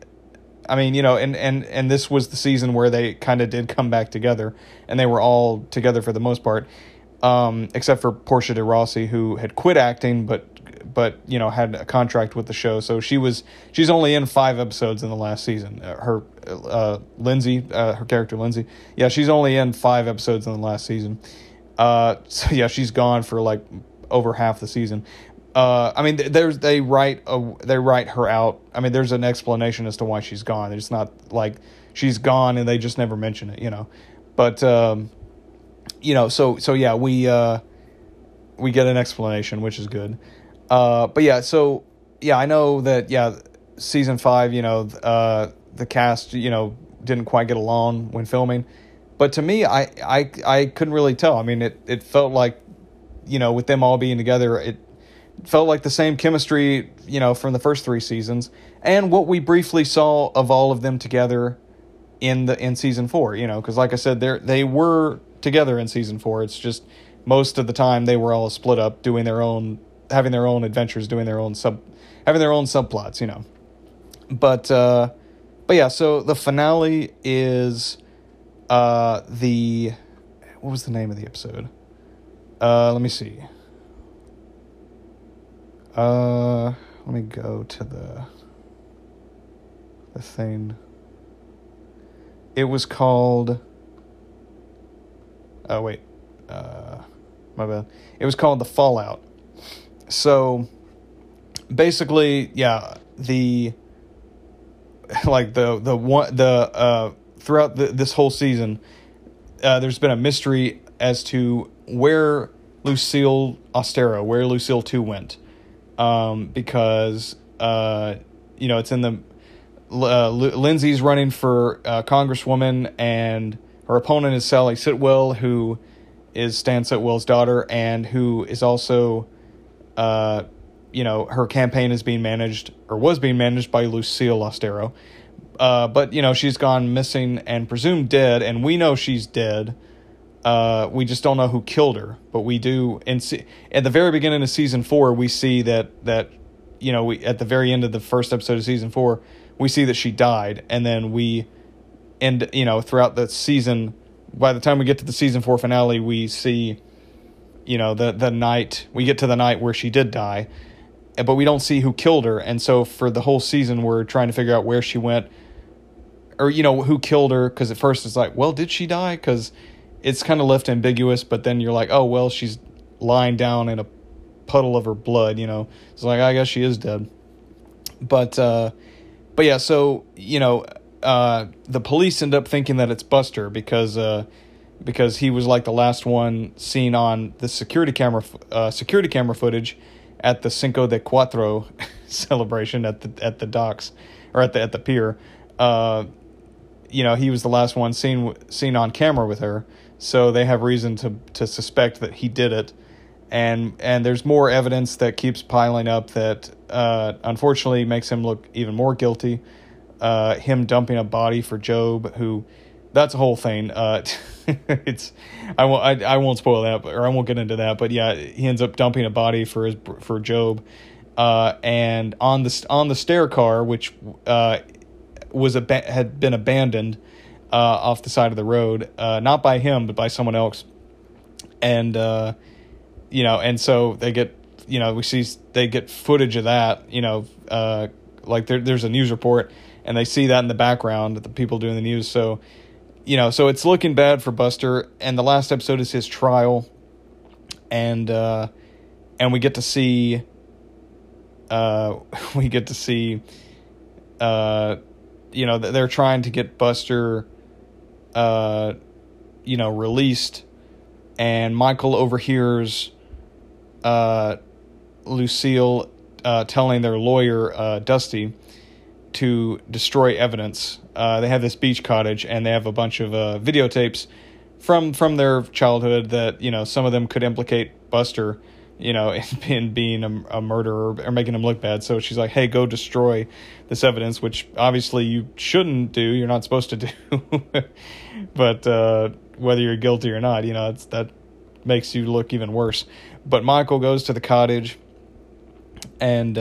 and this was the season where they kind of did come back together, and they were all together for the most part. except for Portia de Rossi, who had quit acting, but had a contract with the show, so she's only in 5 episodes in the last season. Lindsay, her character Lindsay, she's only in 5 episodes in the last season. So yeah, she's gone for like over half the season. They write her out. I mean, there's an explanation as to why she's gone. It's not like she's gone and they just never mention it, But so yeah, we get an explanation, which is good. But yeah, so yeah, I know that season 5, the cast, didn't quite get along when filming, but to me, I couldn't really tell. I mean, it felt like, with them all being together, it felt like the same chemistry, from the first 3 seasons, and what we briefly saw of all of them together in season 4, because like I said, they were together in season 4. It's just most of the time they were all split up, having their own adventures, having their own subplots, But yeah, so the finale is what was the name of the episode? Let me see. Let me go to the thing. It was called. Oh wait, my bad. It was called The Fallout. So basically, yeah, throughout this whole season, there's been a mystery as to where Lucille 2 went, because it's in the Lindsay's running for congresswoman, and her opponent is Sally Sitwell, who is Stan Sitwell's daughter, and who is also her campaign is being managed, or was being managed, by Lucille Ostero. But, she's gone missing and presumed dead, and we know she's dead. We just don't know who killed her. But we do, at the very beginning of season 4, we see that at the very end of the first episode of season 4, we see that she died, and then throughout the season, by the time we get to the season 4 finale, we see, the night, we get to the night where she did die, but we don't see who killed her. And so for the whole season, we're trying to figure out where she went, or, who killed her. Cause at first it's like, well, did she die? Cause it's kind of left ambiguous, but then you're like, oh, well, she's lying down in a puddle of her blood, It's like, I guess she is dead. But yeah, so, the police end up thinking that it's Buster because he was like the last one seen on the security camera footage at the Cinco de Cuatro celebration at the docks, or at the pier. He was the last one seen on camera with her, so they have reason to suspect that he did it. And there's more evidence that keeps piling up that unfortunately makes him look even more guilty. Him dumping a body for Job, who, that's a whole thing. I won't spoil that, or I won't get into that. But yeah, he ends up dumping a body for Job, and on the stair car, which had been abandoned off the side of the road, not by him but by someone else, and and so they get they get footage of that, like there's a news report, and they see that in the background, the people doing the news. So, so it's looking bad for Buster. And the last episode is his trial, and we get to see, they're trying to get Buster, released, and Michael overhears, Lucille, telling their lawyer, Dusty, to destroy evidence. They have this beach cottage, and they have a bunch of videotapes from their childhood that, some of them could implicate Buster, in being a murderer or making him look bad. So she's like, hey, go destroy this evidence, which obviously you shouldn't do. You're not supposed to do. But whether you're guilty or not, that makes you look even worse. But Michael goes to the cottage, and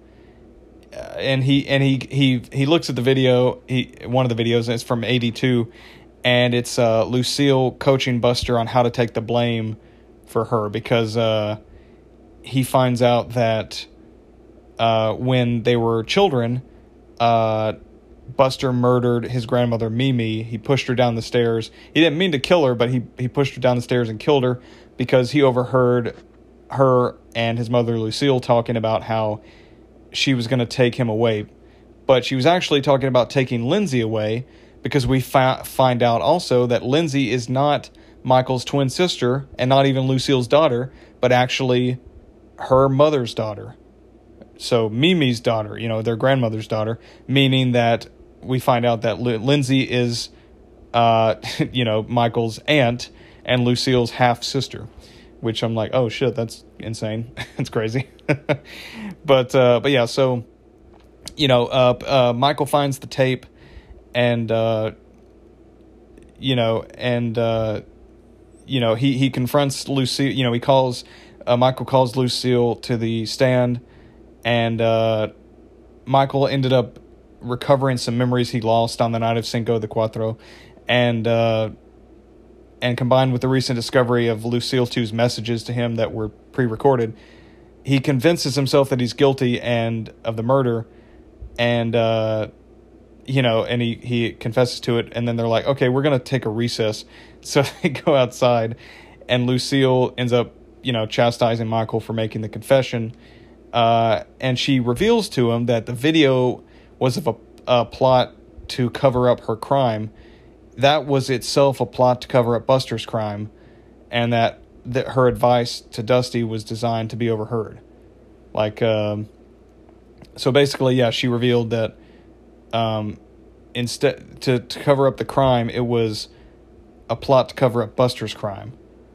he looks at the video. One of the videos, and it's from 82, and it's Lucille coaching Buster on how to take the blame for her because he finds out that when they were children, Buster murdered his grandmother Mimi. He pushed her down the stairs. He didn't mean to kill her, but he pushed her down the stairs and killed her because he overheard her and his mother Lucille talking about how she was going to take him away. But she was actually talking about taking Lindsay away because we find out also that Lindsay is not Michael's twin sister and not even Lucille's daughter, but actually her mother's daughter. So Mimi's daughter, their grandmother's daughter, meaning that we find out that Lindsay is, Michael's aunt and Lucille's half-sister, which I'm like, oh shit, that's insane. It's crazy. But yeah, so, Michael finds the tape and, he confronts Lucille, Michael calls Lucille to the stand, and Michael ended up recovering some memories he lost on the night of Cinco de Cuatro, and combined with the recent discovery of Lucille 2's messages to him that were pre-recorded, he convinces himself that he's guilty and of the murder, and and he confesses to it, and then they're like, okay, we're gonna take a recess. So they go outside, and Lucille ends up chastising Michael for making the confession, and she reveals to him that the video was of a plot to cover up her crime. That was itself a plot to cover up Buster's crime, and that her advice to Dusty was designed to be overheard. So basically, yeah, she revealed that instead to cover up the crime, it was a plot to cover up Buster's crime,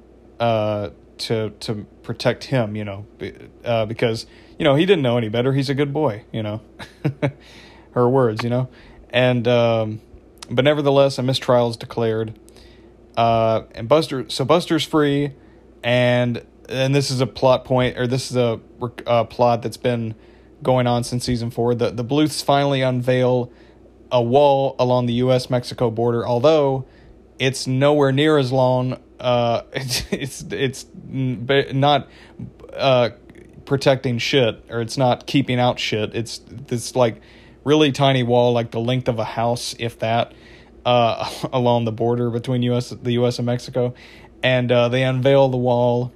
to protect him, because he didn't know any better. He's a good boy, her words, and but nevertheless, a mistrial is declared, and Buster's free, and this is a plot point, or this is a plot that's been going on since season 4. The Bluths finally unveil a wall along the U.S.-Mexico border, although it's nowhere near as long. It's not protecting shit, or it's not keeping out shit. It's this really tiny wall, like the length of a house, if that, along the border between the U.S. and Mexico, and they unveil the wall,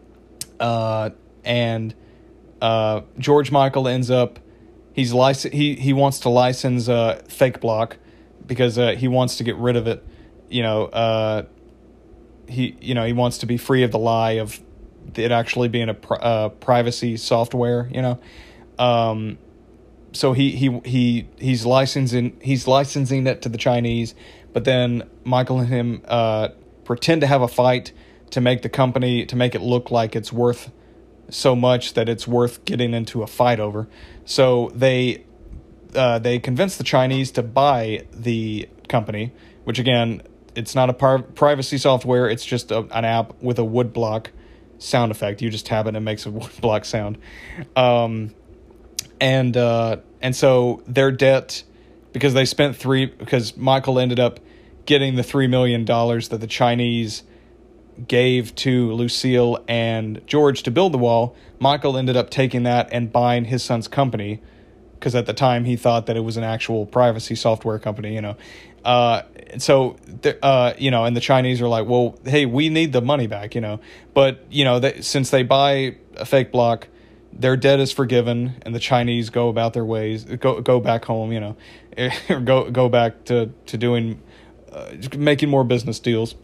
and George Michael ends up he wants to license Fake Block because he wants to get rid of it. He wants to be free of the lie of it actually being a privacy software. So he's licensing it to the Chinese, but then Michael and him pretend to have a fight to make it look like it's worth so much that it's worth getting into a fight over. So they convince the Chinese to buy the company, which again, it's not a privacy software. It's just an app with a woodblock sound effect. You just tap it and it makes a woodblock sound. And so their debt, because Michael ended up getting the $3 million that the Chinese gave to Lucille and George to build the wall, Michael ended up taking that and buying his son's company, because at the time he thought that it was an actual privacy software company, and the Chinese are like, well, hey, we need the money back, but since they buy a Fake Block, their debt is forgiven, and the Chinese go about their ways, go back home, or go back to doing, making more business deals.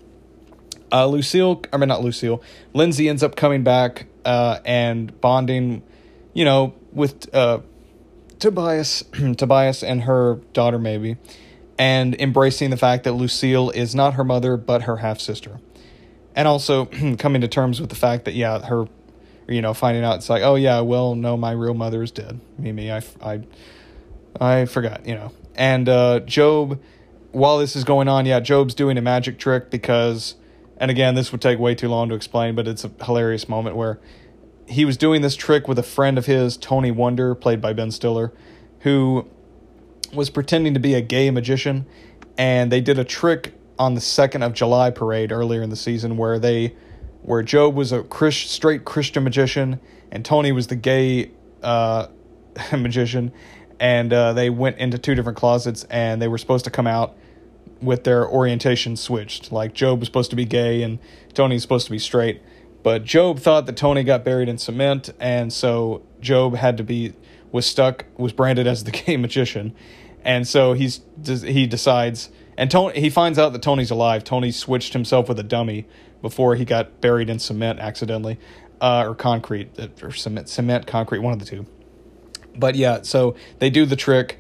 Lindsay ends up coming back and bonding, with Tobias and her daughter maybe, and embracing the fact that Lucille is not her mother but her half sister, and also coming to terms with the fact that her, finding out it's like, oh yeah, well no, my real mother is dead. Mimi, I forgot, and Job, while this is going on, Job's doing a magic trick because. And again, this would take way too long to explain, but it's a hilarious moment where he was doing this trick with a friend of his, Tony Wonder, played by Ben Stiller, who was pretending to be a gay magician. And they did a trick on the 2nd of July parade earlier in the season where they where Job was a straight Christian magician and Tony was the gay magician, and they went into two different closets, and they were supposed to come out with their orientation switched. Like, Job was supposed to be gay and Tony's supposed to be straight. But Job thought that Tony got buried in cement, and so Job was branded as the gay magician. And so he decides, and he finds out that Tony's alive. Tony switched himself with a dummy before he got buried in cement accidentally, or concrete, or cement, concrete, one of the two. But yeah, so they do the trick,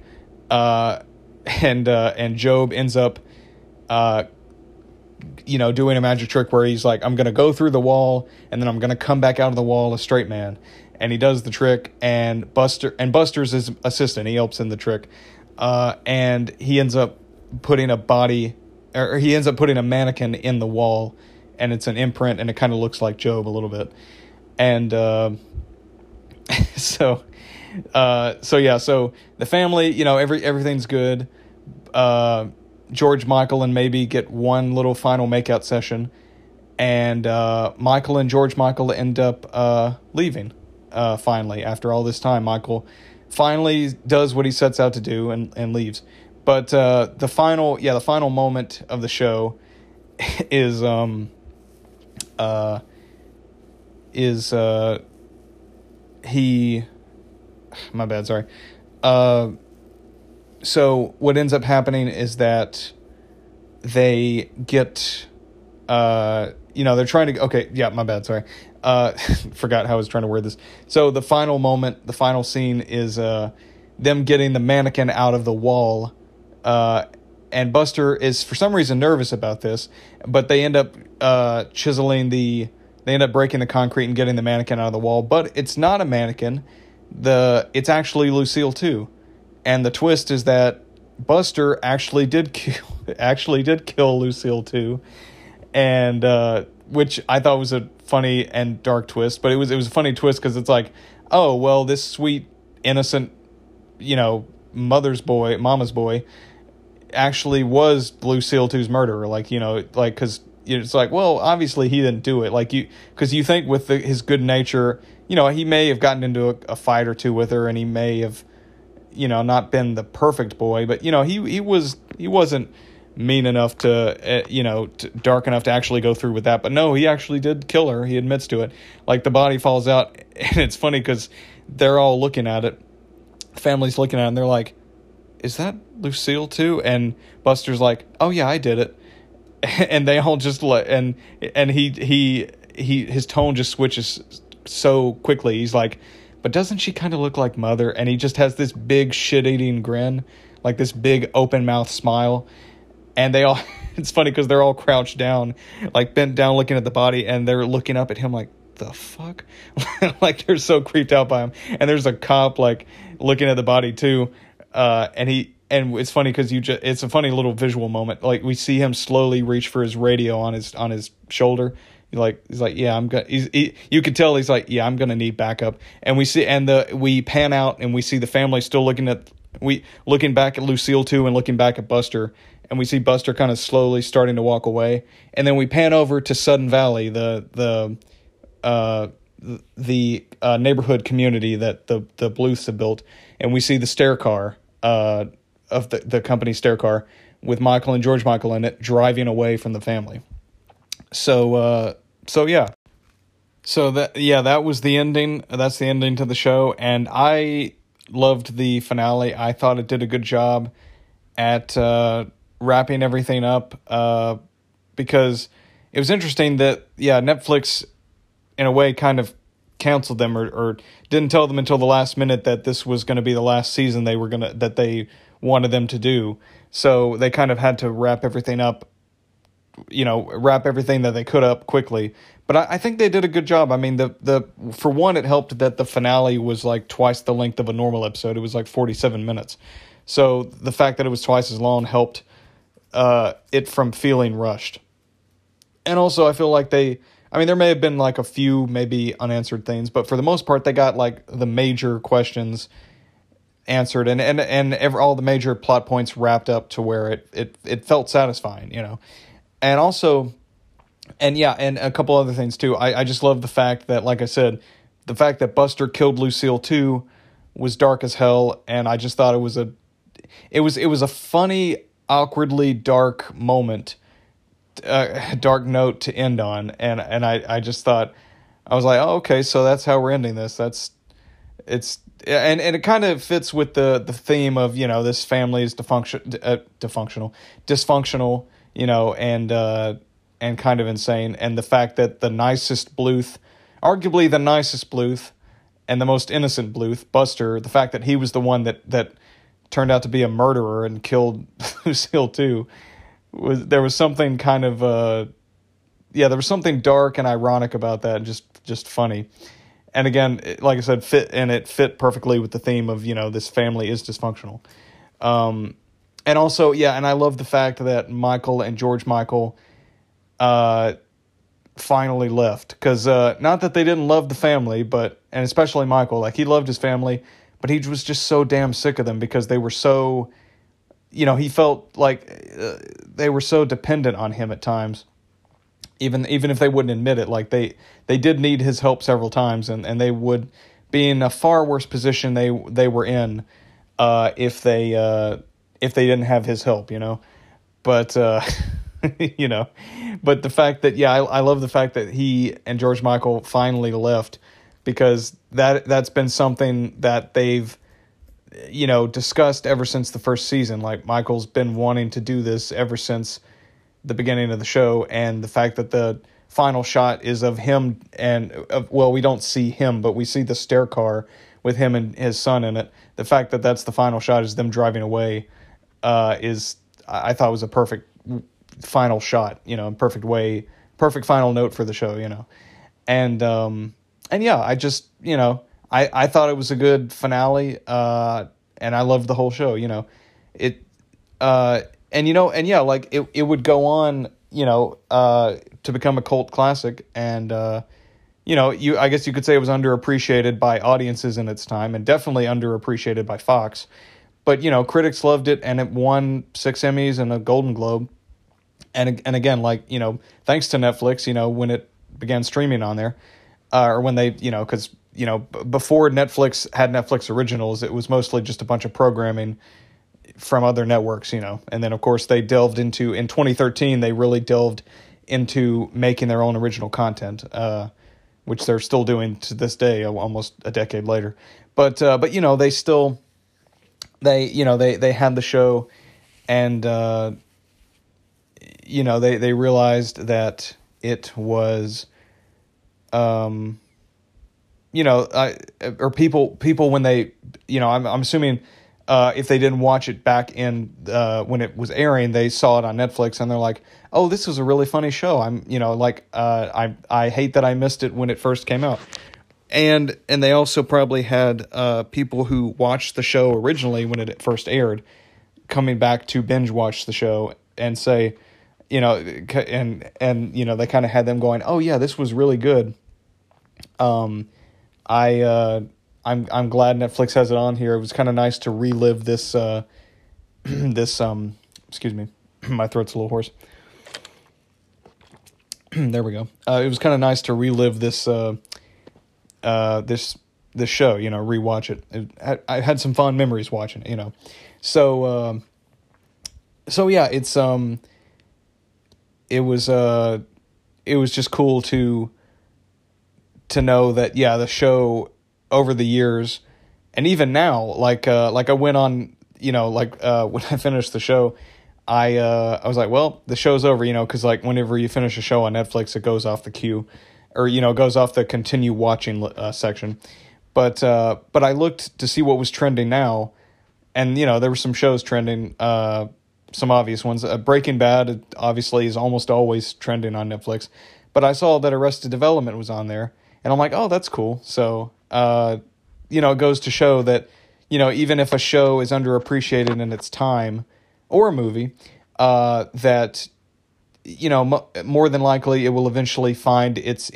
and Job ends up, doing a magic trick where he's like, I'm going to go through the wall, and then I'm going to come back out of the wall a straight man. And he does the trick, and Buster's his assistant. He helps in the trick. And he ends up putting a mannequin in the wall, and it's an imprint, and it kind of looks like Job a little bit. And, so the family, everything's good. George, Michael, and maybe get one little final makeout session, and Michael and George Michael end up leaving. Finally, after all this time, Michael finally does what he sets out to do and leaves. But the final moment of the show is my bad, sorry. So what ends up happening is that they get, they're trying to, okay, yeah, my bad, sorry. Forgot how I was trying to word this. So the final scene is them getting the mannequin out of the wall, and Buster is for some reason nervous about this, but they end up they end up breaking the concrete and getting the mannequin out of the wall, but it's not a mannequin. It's actually Lucille too. And the twist is that Buster actually did kill Lucille too, and which I thought was a funny and dark twist. But it was a funny twist because it's like, oh well, this sweet innocent, mama's boy, actually was Lucille 2's murderer. Because it's like, well, obviously he didn't do it. Because you think with his good nature, he may have gotten into a fight or two with her, and he may have, not been the perfect boy, but he wasn't mean enough to dark enough to actually go through with that. But no, he actually did kill her. He admits to it. Like, the body falls out, and it's funny because they're all looking at it. The family's looking at it, and they're like, "Is that Lucille too?" And Buster's like, "Oh yeah, I did it." And they all just his tone just switches so quickly. He's like, "But doesn't she kind of look like Mother?" And he just has this big shit-eating grin, like this big open mouth smile. And they all, it's funny because they're all crouched down, like bent down looking at the body, and they're looking up at him like, the fuck? Like, they're so creeped out by him. And there's a cop like looking at the body too. And it's funny because it's a funny little visual moment. Like, we see him slowly reach for his radio on his shoulder. He's like, yeah, you can tell he's like, yeah, I'm gonna need backup. And we pan out and we see the family still looking back at Lucille too, and looking back at Buster, and we see Buster kind of slowly starting to walk away. And then we pan over to Sudden Valley, the neighborhood community that the Bluths have built, and we see the stair car of the company stair car with Michael and George Michael in it, driving away from the family. So that was the ending. That's the ending to the show, and I loved the finale. I thought it did a good job at wrapping everything up, because it was interesting that Netflix in a way kind of canceled them or didn't tell them until the last minute that this was going to be the last season that they wanted them to do. So they kind of had to wrap everything up, wrap everything that they could up quickly. But I think they did a good job. I mean, for one, it helped that the finale was like twice the length of a normal episode. It was like 47 minutes. So the fact that it was twice as long helped it from feeling rushed. And also, I feel like there may have been like a few maybe unanswered things, but for the most part, they got like the major questions answered and all the major plot points wrapped up to where it felt satisfying, And also, And yeah, and a couple other things too. I just love the fact that, like I said, the fact that Buster killed Lucille too was dark as hell, and I just thought it was a funny, awkwardly dark moment, dark note to end on, and I just thought, I was like, oh, okay, so that's how we're ending this. And it kind of fits with the theme of, you know, this family is dysfunctional, you know, and kind of insane, and the fact that the nicest Bluth, arguably the nicest Bluth, and the most innocent Bluth, Buster, the fact that he was the one that turned out to be a murderer and killed Lucille too, there was something kind of there was something dark and ironic about that, just funny. And again, like I said, it fit perfectly with the theme of, you know, this family is dysfunctional. And also, yeah, and I love the fact that Michael and George Michael finally left, because not that they didn't love the family, and especially Michael, like, he loved his family, but he was just so damn sick of them because they were so, you know, he felt like they were so dependent on him at times, even if they wouldn't admit it. Like, they did need his help several times, and they would be in a far worse position they were in if they didn't have his help, you know. But you know, but the fact that, yeah, I love the fact that he and George Michael finally left, because that's been something that they've, you know, discussed ever since the first season. Like, Michael's been wanting to do this ever since the beginning of the show, and the fact that the final shot is of him well, we don't see him, but we see the stair car with him and his son in it. The fact that that's the final shot is them driving away, I thought was a perfect final shot, you know, perfect final note for the show, you know. And yeah, I just, you know, I thought it was a good finale, and I loved the whole show, you know. And, you know, and yeah, like, it would go on, you know, to become a cult classic, and, you know, I guess you could say it was underappreciated by audiences in its time, and definitely underappreciated by Fox. But, you know, critics loved it, and it won 6 Emmys and a Golden Globe. And again, like, you know, thanks to Netflix, you know, when it began streaming on there, or when they, you know, because, you know, before Netflix had Netflix originals, it was mostly just a bunch of programming from other networks, you know. And then, of course, they delved into, in 2013, they really delved into making their own original content, which they're still doing to this day, almost a decade later. But you know, they had the show, and you know, they realized that it was, you know, or people when they, you know, I'm assuming, if they didn't watch it back in when it was airing, they saw it on Netflix, and they're like, oh, this was a really funny show. You know, like, I hate that I missed it when it first came out. And they also probably had people who watched the show originally when it first aired coming back to binge watch the show and say, you know, and you know, they kind of had them going, oh yeah, this was really good. I'm glad Netflix has it on here. It was kind of nice to relive this excuse me, my throat's a little hoarse. There we go. It was kind of nice to relive this show, you know, rewatch it. I had some fond memories watching it, you know. So yeah, it was just cool to know that, yeah, the show over the years, and even now, like I went on, you know, like when I finished the show, I was like, well, the show's over, you know, because, like, whenever you finish a show on Netflix, it goes off the queue, or, you know, goes off the continue watching section. But I looked to see what was trending now, and, you know, there were some shows trending, some obvious ones. Breaking Bad, obviously, is almost always trending on Netflix, but I saw that Arrested Development was on there, and I'm like, oh, that's cool. So, you know, it goes to show that, you know, even if a show is underappreciated in its time, or a movie, that, you know, more than likely it will eventually find its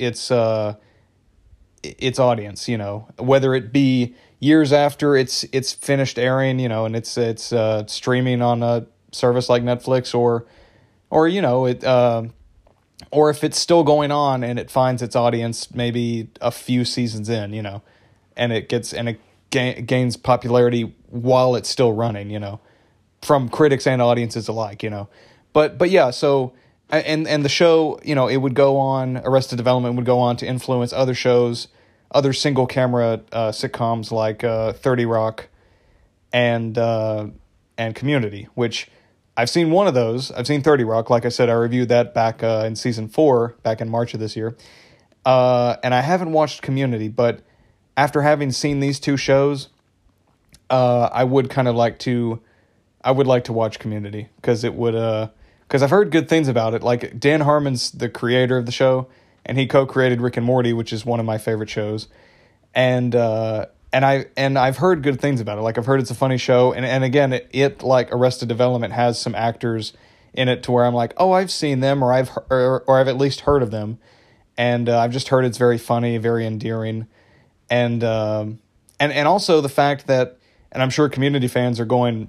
audience, you know, whether it be years after it's finished airing, you know, and it's streaming on a service like Netflix, or you know, it or if it's still going on and it finds its audience maybe a few seasons in, and it gains popularity while it's still running, from critics and audiences alike, But yeah, so and the show, it would go on. Arrested Development would go on to influence other shows, other single camera sitcoms like 30 Rock and Community, which I've seen one of those. I've seen 30 Rock. Like I said, I reviewed that back in season 4, back in March of this year. And I haven't watched Community, but after having seen these two shows, I would like to watch Community because I've heard good things about it. Like, Dan Harmon's the creator of the show, and he co-created Rick and Morty, which is one of my favorite shows. And I've heard good things about it. Like, I've heard it's a funny show, and again, it like Arrested Development has some actors in it to where I'm like, oh, I've seen them, or I've at least heard of them, and I've just heard it's very funny, very endearing, and also the fact that, and I'm sure Community fans are going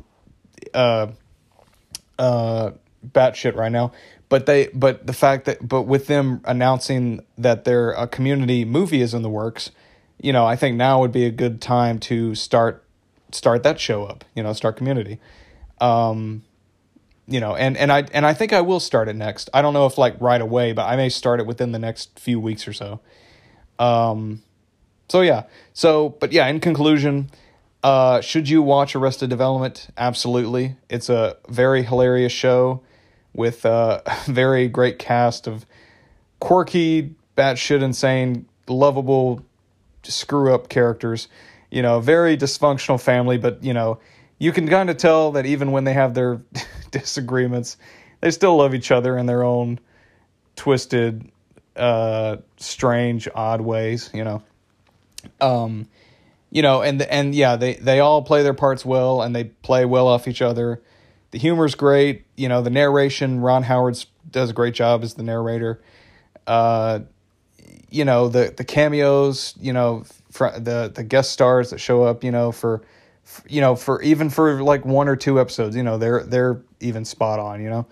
batshit right now, but with them announcing that their Community movie is in the works. I think now would be a good time to start that show up, start Community. And I think I will start it next. I don't know if like right away, but I may start it within the next few weeks or so. But in conclusion, should you watch Arrested Development? Absolutely. It's a very hilarious show with a very great cast of quirky, batshit insane, lovable, screw up characters, very dysfunctional family, but you can kind of tell that even when they have their disagreements, they still love each other in their own twisted, strange, odd ways, they all play their parts well, and they play well off each other. The humor's great, the narration, Ron Howard does a great job as the narrator. The cameos, the guest stars that show up, for like 1 or 2 episodes, they're even spot on,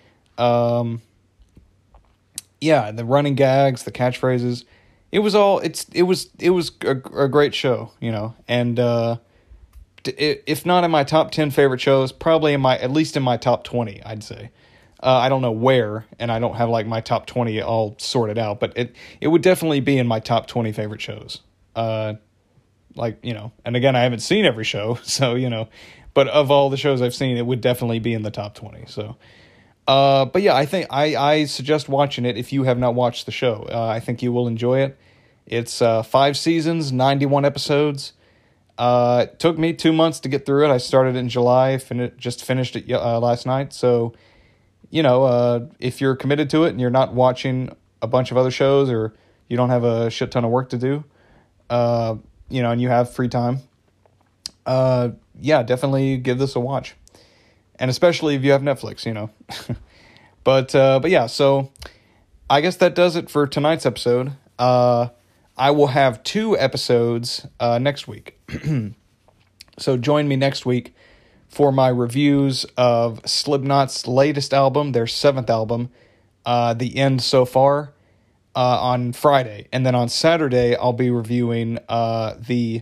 the running gags, the catchphrases, it was a great show, and if not in my top 10 favorite shows, probably at least in my top 20, I'd say. I don't know where, and I don't have like my top 20 all sorted out, but it would definitely be in my top 20 favorite shows. And again, I haven't seen every show, so, but of all the shows I've seen, it would definitely be in the top 20. So, but yeah, I think I suggest watching it if you have not watched the show. I think you will enjoy it. It's 5 seasons, 91 episodes. It took me 2 months to get through it. I started in July, just finished it last night. So, if you're committed to it and you're not watching a bunch of other shows, or you don't have a shit ton of work to do, and you have free time, definitely give this a watch. And especially if you have Netflix, But yeah, so I guess that does it for tonight's episode. I will have 2 episodes next week. So join me next week for my reviews of Slipknot's latest album, their 7th album, The End So Far, on Friday. And then on Saturday, I'll be reviewing the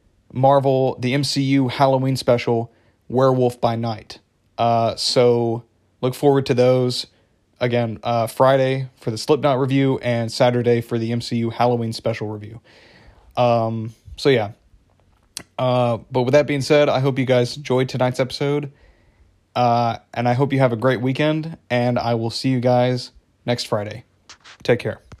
MCU Halloween special, Werewolf by Night. So look forward to those. Again, Friday for the Slipknot review, and Saturday for the MCU Halloween special review. But with that being said, I hope you guys enjoyed tonight's episode. And I hope you have a great weekend, and I will see you guys next Friday. Take care.